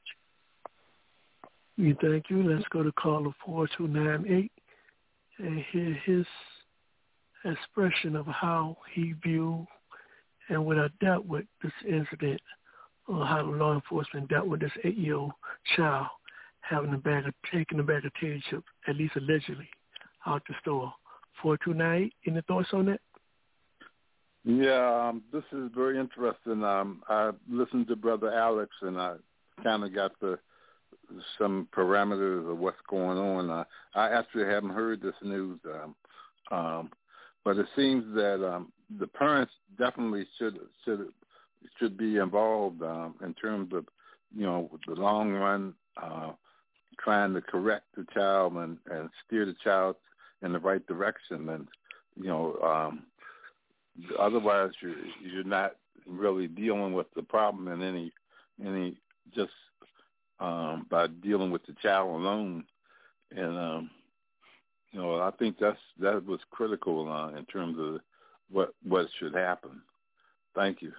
We thank you. Let's go to caller four two nine eight and hear his expression of how he viewed and what I dealt with this incident, or how the law enforcement dealt with this eight-year-old child having a bag of, taking a bag of potato chips, at least allegedly, out the store. four two nine eight, any thoughts on that? Yeah, um, this is very interesting. Um, I listened to Brother Alex, and I kind of got the some parameters of what's going on. Uh, I actually haven't heard this news, um, um, but it seems that um, the parents definitely should should should be involved um, in terms of, you know, the long run, uh, trying to correct the child and, and steer the child in the right direction. And, you know, um, otherwise you're, you're not really dealing with the problem in any any just um, by dealing with the child alone. And um, you know, I think that's that was critical uh, in terms of what what should happen. Thank you.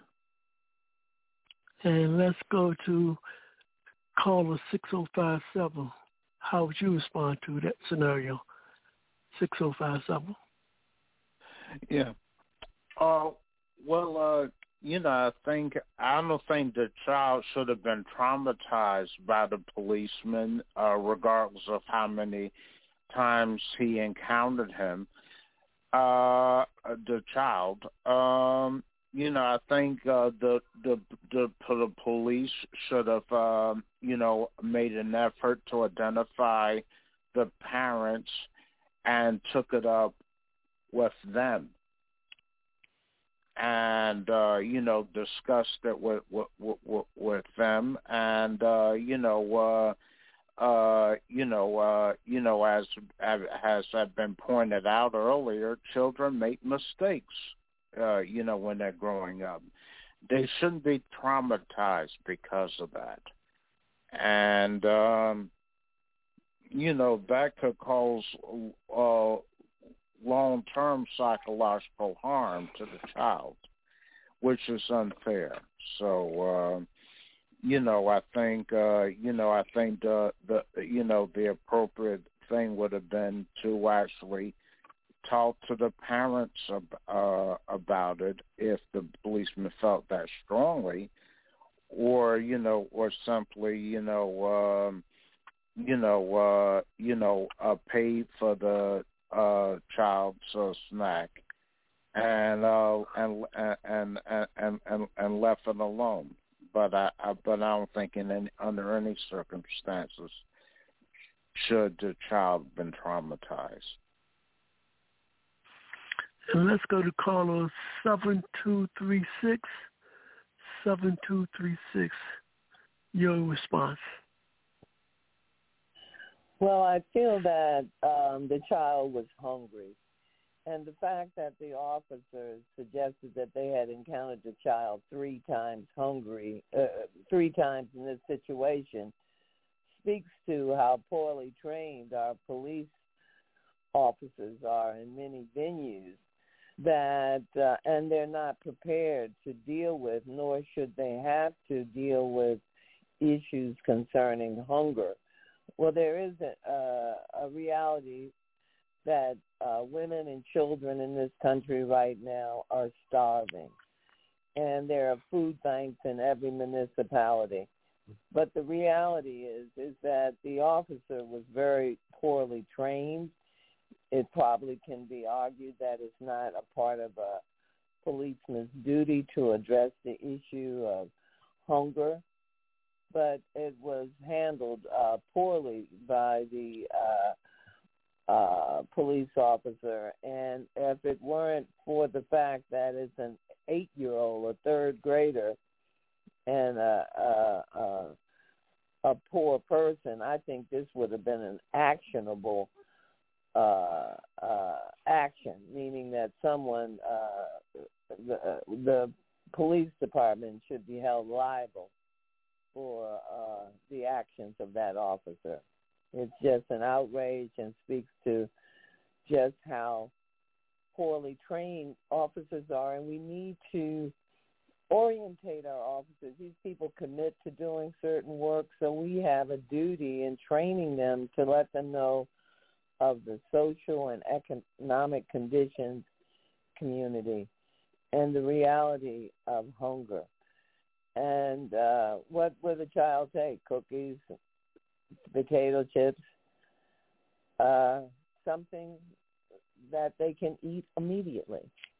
And let's go to caller six oh five seven. How would you respond to that scenario? six oh five seven. Yeah. Uh, well, uh, you know, I think I don't think the child should have been traumatized by the policeman, uh, regardless of how many times he encountered him. Uh, the child. Um, you know, I think uh, the, the the the police should have, uh, you know, made an effort to identify the parents and took it up with them, and uh, you know, discussed it with with, with, with them, and uh, you know, uh, uh, you know, uh, you know, as has been pointed out earlier, children make mistakes. Uh, you know, when they're growing up, they shouldn't be traumatized because of that, and um, you know, that could cause uh, long-term psychological harm to the child, which is unfair. So, uh, you know, I think, uh, you know, I think the, the, you know, the appropriate thing would have been to actually talk to the parents uh, about it if the policeman felt that strongly, or, you know, or simply, you know, um, you know, uh, you know, uh, paid for the uh, child's uh, snack, and uh, and and and and and left it alone. But I, I but I don't think in any, under any circumstances should the child have been traumatized. And let's go to caller seven two three six. seven two three six. Your response. Well, I feel that um, the child was hungry. And the fact that the officers suggested that they had encountered the child three times hungry, uh, three times in this situation, speaks to how poorly trained our police officers are in many venues, that uh, and they're not prepared to deal with, nor should they have to deal with issues concerning hunger. Well, there is a, uh, a reality that uh, women and children in this country right now are starving, and there are food banks in every municipality. But the reality is, is that the officer was very poorly trained. It probably can be argued that it's not a part of a policeman's duty to address the issue of hunger, but it was handled uh, poorly by the uh, uh, police officer. And if it weren't for the fact that it's an eight-year-old, a third grader, and a, a, a, a poor person, I think this would have been an actionable uh, uh, action, meaning that someone, uh, the, the police department should be held liable for uh, the actions of that officer. It's just an outrage and speaks to just how poorly trained officers are, and we need to orientate our officers. These people commit to doing certain work, so we have a duty in training them to let them know of the social and economic conditions, community, and the reality of hunger. And uh, what would a child take? Cookies, potato chips, uh, something that they can eat immediately.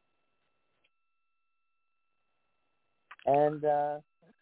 And uh,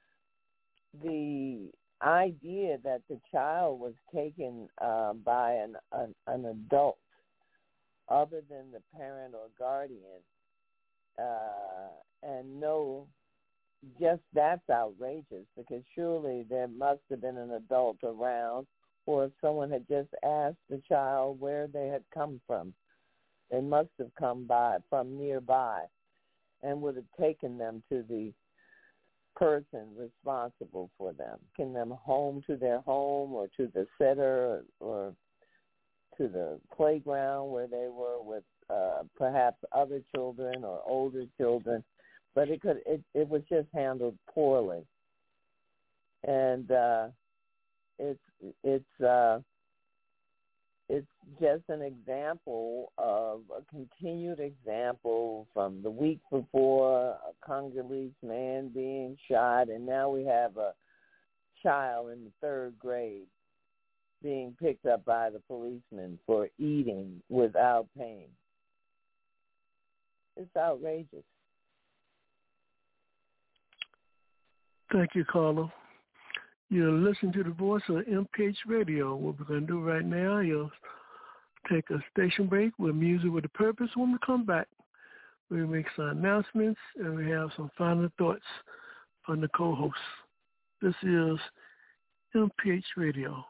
the idea that the child was taken uh, by an, an an adult other than the parent or guardian, uh, and no, just that's outrageous, because surely there must have been an adult around, or if someone had just asked the child where they had come from, they must have come by from nearby and would have taken them to the person responsible for them, taking them home to their home or to the center or, or to the playground where they were with uh, perhaps other children or older children, but it could it, it was just handled poorly. And uh, it's it's uh, it's just an example of a continued example from the week before, a Congolese man being shot, and now we have a child in the third grade being picked up by the policeman for eating without pain. It's outrageous. Thank you, Carla. You're listening to the voice of M P H Radio. What we're going to do right now is take a station break with Music with a Purpose. When we come back, we'll make some announcements, and we have some final thoughts from the co-hosts. This is M P H Radio.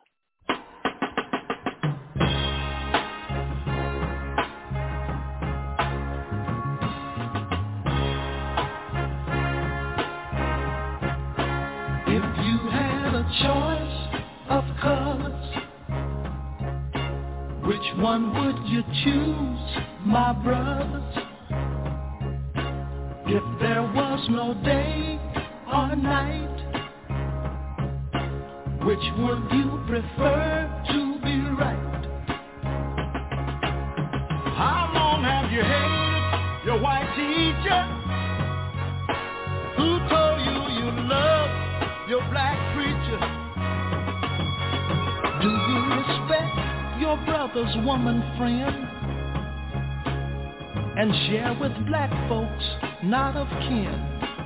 Choice of colors, which one would you choose, my brothers? If there was no day or night, which would you prefer to be right? How long have you hated your white teacher? Who told you you love your black preacher? Do you respect your brother's woman friend and share with black folks not of kin?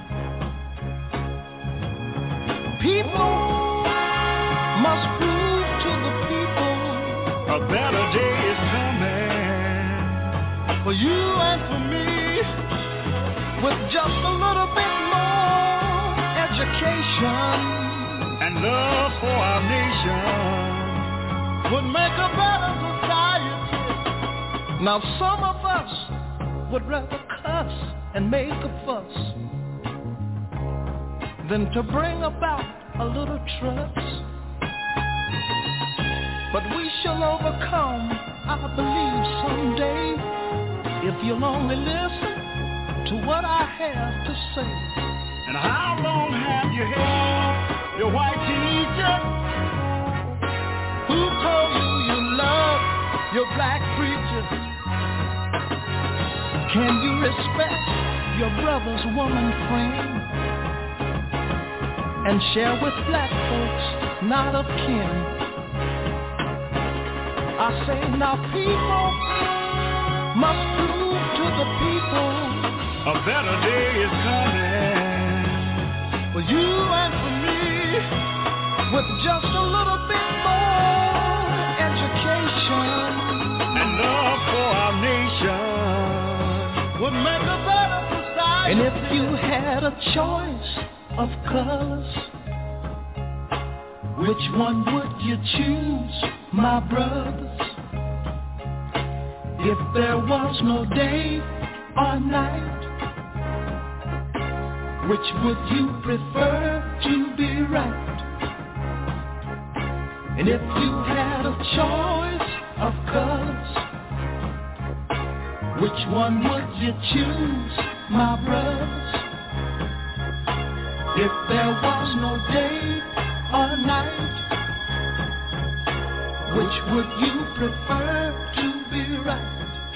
People must prove to the people a better day is coming for you and for me, with just a little bit more education and love for our nation would make a better society. Now some of us would rather cuss and make a fuss than to bring about a little trust. But we shall overcome, I believe, someday, if you'll only listen to what I have to say. And how long have you hated your white teacher? Who told you you love your black preacher? Can you respect your brother's woman friend and share with black folks not of kin? I say now people must prove to the people a better day is coming for you and for me, with just a little bit more education and love for our nation would make a better society. And if you had a choice of colors, which one would you choose, my brothers? If there was no day or night, which would you prefer to be right? And if you had a choice of colors, which one would you choose, my brothers? If there was no day or night, which would you prefer to be right?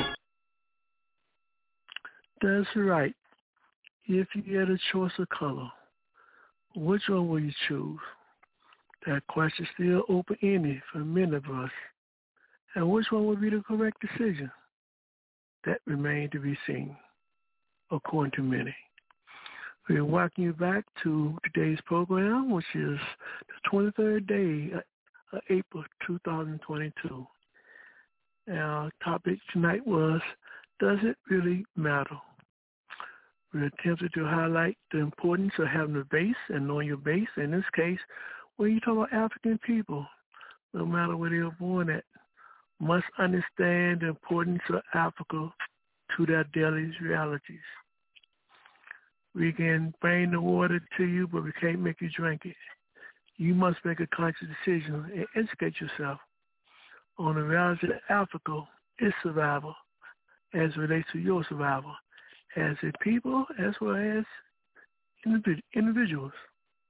That's right. If you had a choice of color, which one will you choose? That question is still open-ended for many of us. And which one would be the correct decision? That remains to be seen, according to many. We're welcoming you back to today's program, which is the twenty-third day of April two thousand twenty-two. And our topic tonight was, does it really matter? We attempted to highlight the importance of having a base and knowing your base. In this case, when you talk about African people, no matter where they were born at, must understand the importance of Africa to their daily realities. We can bring the water to you, but we can't make you drink it. You must make a conscious decision and educate yourself on the reality that Africa is survival as it relates to your survival as a people as well as individuals.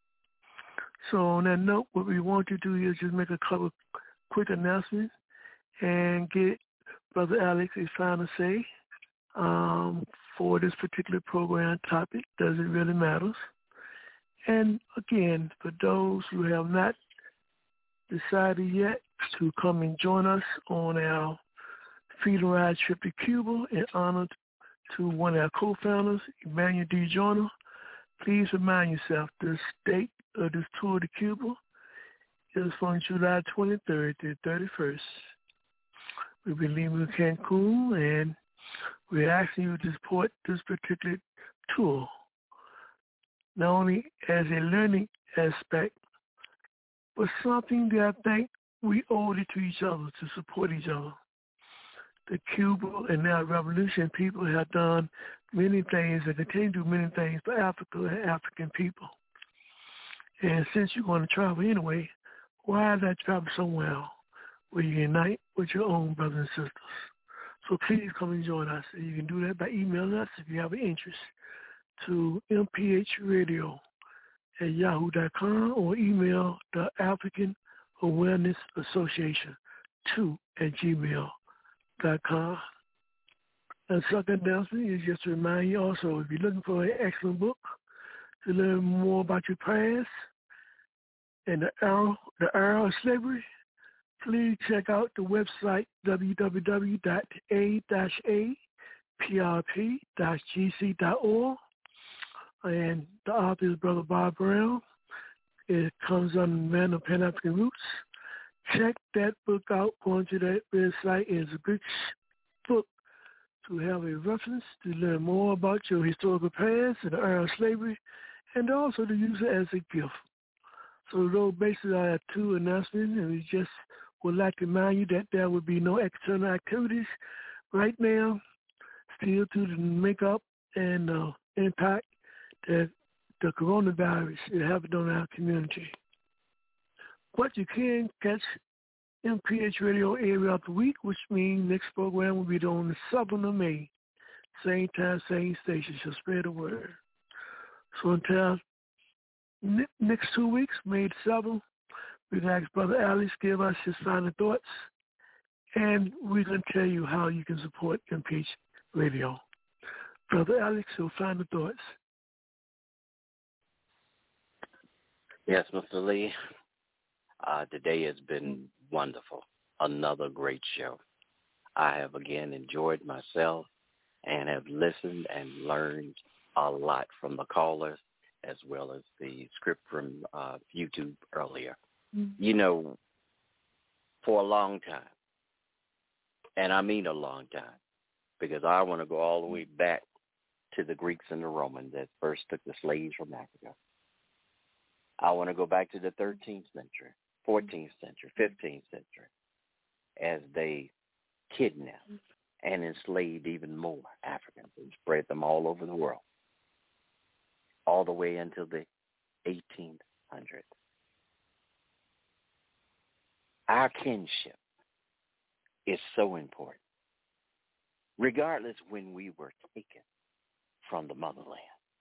So on that note, what we want to do is just make a couple of quick announcements and get Brother Alex a final say um, for this particular program topic. Does it really matter? And again, for those who have not decided yet to come and join us on our Freedom Ride trip to Cuba in honor to one of our co-founders, Emmanuel D. Joyner, please remind yourself the date of this tour to Cuba is from July twenty-third to thirty-first. We'll be leaving Cancun, and we're asking you to support this particular tour, not only as a learning aspect, but something that I think we owe it to each other to support each other. The Cuba and now revolution people have done many things and continue to do many things for Africa and African people. And since you're going to travel anyway, why not travel somewhere where you unite with your own brothers and sisters? So please come and join us. And you can do that by emailing us if you have an interest to m p h radio at yahoo dot com or email the African Awareness Association two at gmail dot com. And second announcement is just to remind you also, if you're looking for an excellent book to learn more about your past and the era, the era of slavery, please check out the website w w w dot a dash a p r p dash g c dot org. And the author is Brother Bob Brown. It comes on the Man of Pan-African Roots. Check that book out. Going to that website is a good book to have a reference to learn more about your historical past and the era of slavery, and also to use it as a gift. So those basically are two announcements, and we just would like to remind you that there will be no external activities right now, still to make up and uh, impact that the coronavirus is having on our community. But you can catch M P H Radio every other week, which means next program will be on the seventh of May. Same time, same station. So spread the word. So until ne- next two weeks, May the seventh, we're going to ask Brother Alex to give us his final thoughts, and we're going to tell you how you can support M P H Radio. Brother Alex, your final thoughts. Yes, Mister Lee. Uh, today has been wonderful. Another great show. I have again enjoyed myself and have listened and learned a lot from the callers as well as the script from uh, YouTube earlier. Mm-hmm. You know, for a long time, and I mean a long time, because I want to go all the way back to the Greeks and the Romans that first took the slaves from Africa. I want to go back to the thirteenth century, fourteenth century, fifteenth century, as they kidnapped and enslaved even more Africans and spread them all over the world, all the way until the eighteen hundreds. Our kinship is so important, regardless when we were taken from the motherland.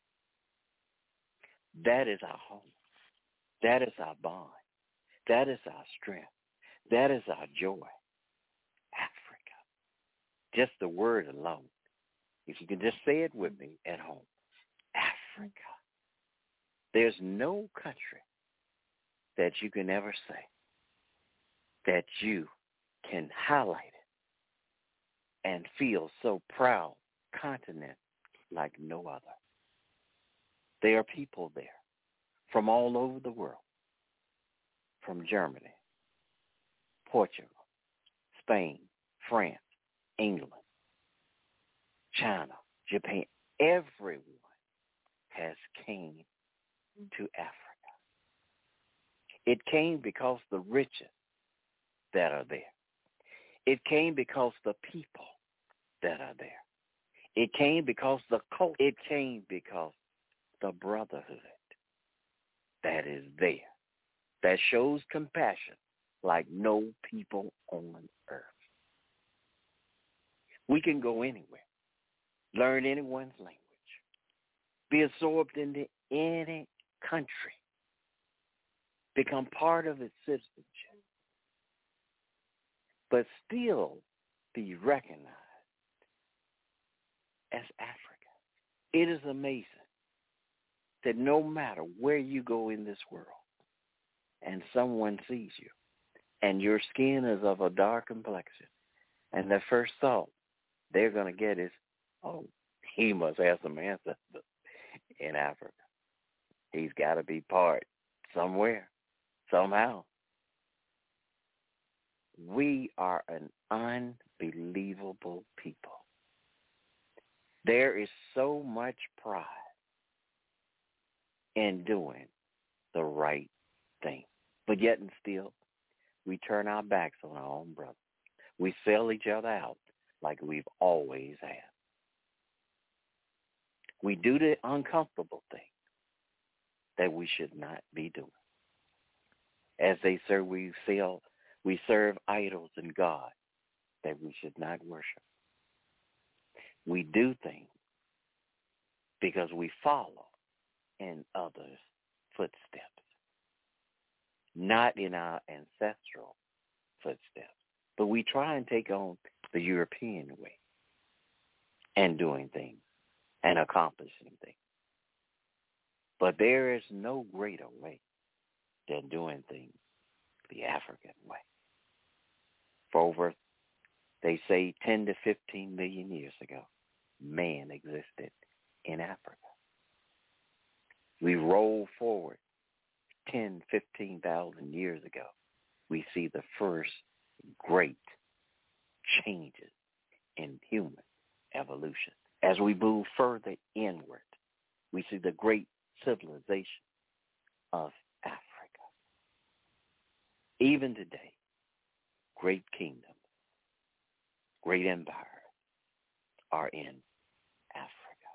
That is our home. That is our bond. That is our strength. That is our joy. Africa. Just the word alone. If you can just say it with me at home. Africa. There's no country that you can ever say that you can highlight it and feel so proud continent like no other. There are people there from all over the world, from Germany, Portugal, Spain, France, England, China, Japan. Everyone has came to Africa. It came because the riches that are there. It came because the people that are there. It came because the culture. It came because the brotherhood that is there, that shows compassion like no people on earth. We can go anywhere, learn anyone's language, be absorbed into any country, become part of its citizenship, but still be recognized as African. It is amazing that no matter where you go in this world and someone sees you and your skin is of a dark complexion, and the first thought they're going to get is, oh, he must have some ancestors in Africa. He's got to be part somewhere, somehow. We are an unbelievable people. There is so much pride in doing the right thing. But yet and still, we turn our backs on our own brothers. We sell each other out like we've always had. We do the uncomfortable thing that we should not be doing. As they say, we sell, we serve idols and God that we should not worship. We do things because we follow in others' footsteps, not in our ancestral footsteps, but we try and take on the European way and doing things and accomplishing things. But there is no greater way than doing things the African way. For over, they say, ten to fifteen million years ago, man existed in Africa. We roll forward ten, fifteen thousand years ago, we see the first great changes in human evolution. As we move further inward, we see the great civilization of Africa. Even today, great kingdoms, great empires are in Africa.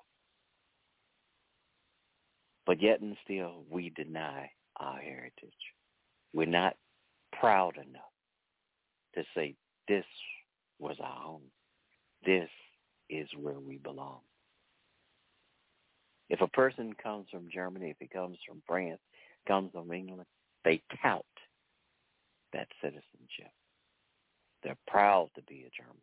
But yet and still, we deny our heritage. We're not proud enough to say this was our home. This is where we belong. If a person comes from Germany, if he comes from France, comes from England, they tout that citizenship. They're proud to be a German.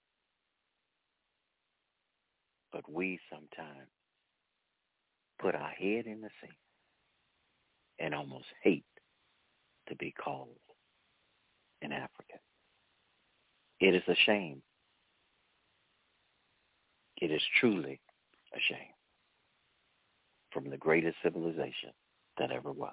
But we sometimes put our head in the sand and almost hate to be called an African. It is a shame. It is truly a shame from the greatest civilization that ever was.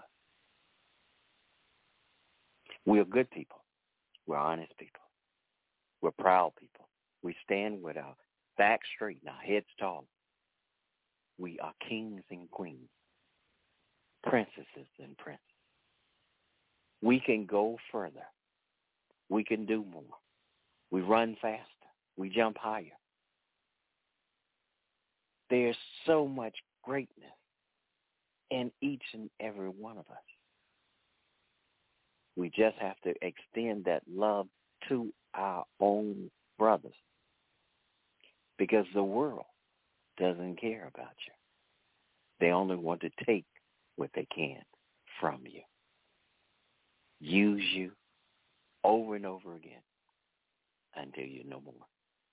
We are good people. We're honest people. We're proud people. We stand with our backs straight and our heads tall. We are kings and queens, princesses and princes. We can go further. We can do more. We run faster. We jump higher. There's so much greatness in each and every one of us. We just have to extend that love to our own brothers, because the world doesn't care about you. They only want to take what they can from you, use you over and over again until you're no more.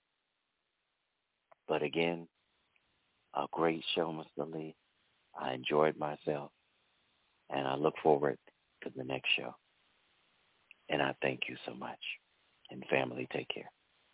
But again, a great show, Mister Lee. I enjoyed myself, and I look forward to the next show. And I thank you so much. And family, take care.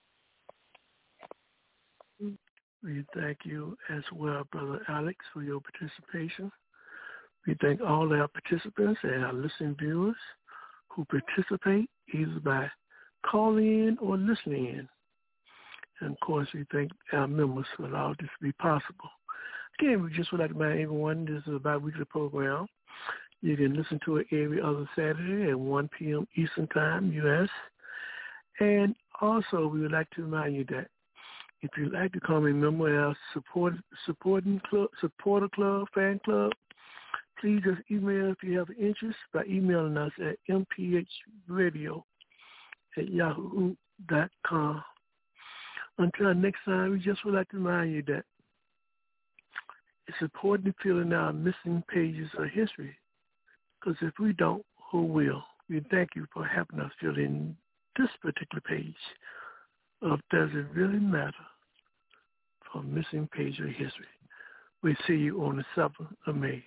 We thank you as well, Brother Alex, for your participation. We thank all our participants and our listening viewers who participate either by calling in or listening in. And, of course, we thank our members for allowing this to be possible. Again, we just would like to remind everyone this is a bi-weekly program. You can listen to it every other Saturday at one p.m. Eastern Time, U S And also, we would like to remind you that If you'd like to become a member of our support, supporting club, supporter club, fan club, please just email if you have interest by emailing us at m p h radio at yahoo dot com. Until next time, we just would like to remind you that it's important to fill in our missing pages of history, because if we don't, who will? We thank you for helping us fill in this particular page of Does It Really Matter for Missing Page of History. We'll see you on the seventh of May.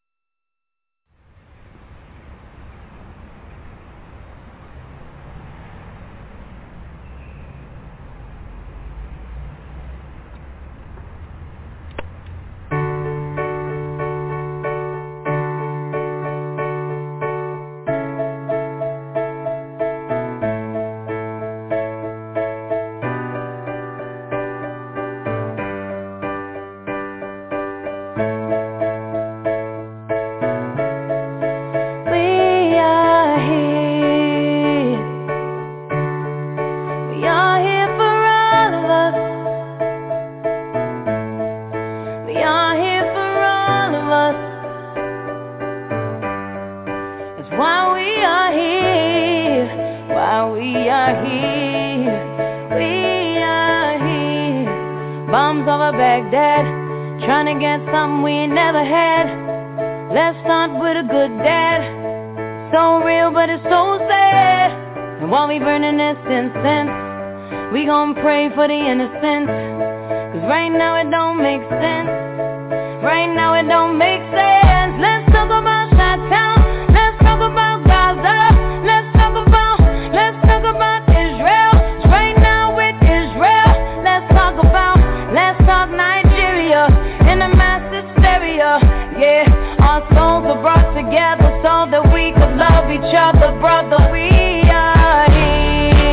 We gon' pray for the innocent, cause right now it don't make sense. Right now it don't make sense. Let's talk about Chi-Town. Let's talk about Gaza. Let's talk about, let's talk about Israel. Right now with Israel. Let's talk about, let's talk Nigeria in a mass hysteria. Yeah, our souls were brought together so that we could love each other, brother. We are here.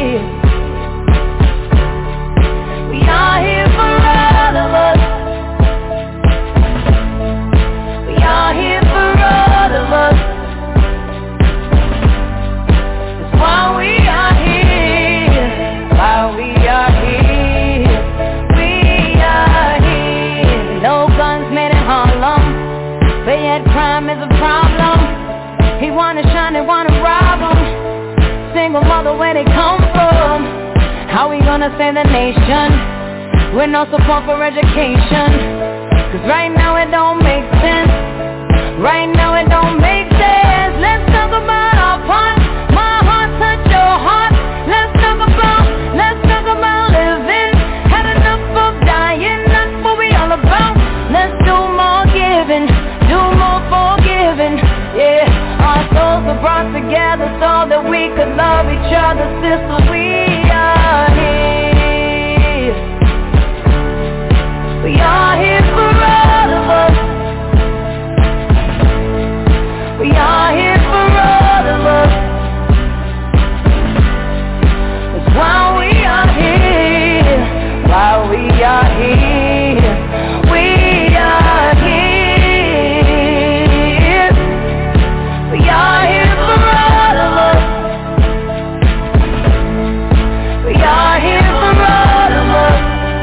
We are here for all of us. We are here for all of us. That's why we are here. Why we are here. We are here. No guns made in Harlem, but yet crime is a problem. He wanna shine, they wanna rob him. Single mother, where they come from. How we gonna save the nation with no support for education? Cause right now it don't make sense. Right now it don't make sense. Let's talk about our part. My heart touch your heart. Let's talk about, let's talk about living. Had enough of dying, that's what we all about. Let's do more giving, do more forgiving. Yeah, our souls were brought together so that we could love each other, sister. We are here. We are here for all of us. We are here for all of us. That's why we are here. Why we are here. We are here. We are here for all of us. We are here for all of us.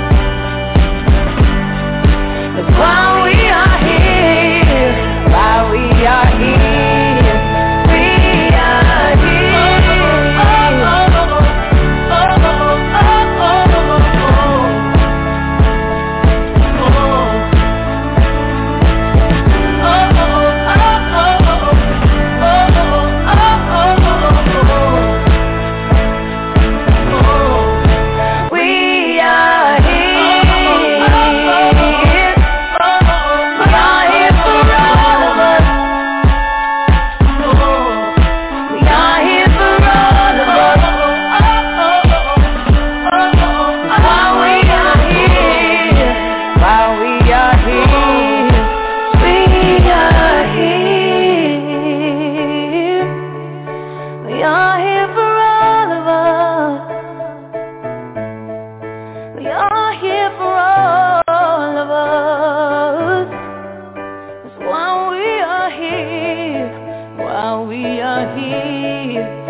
That's why we are here. Why we are here. We are here. Oh, oh, oh, oh, oh, oh,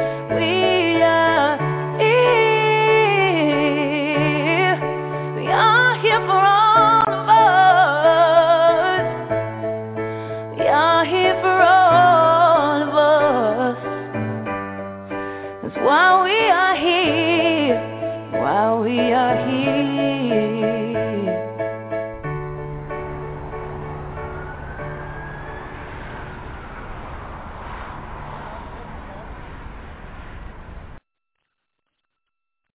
We are while we are here.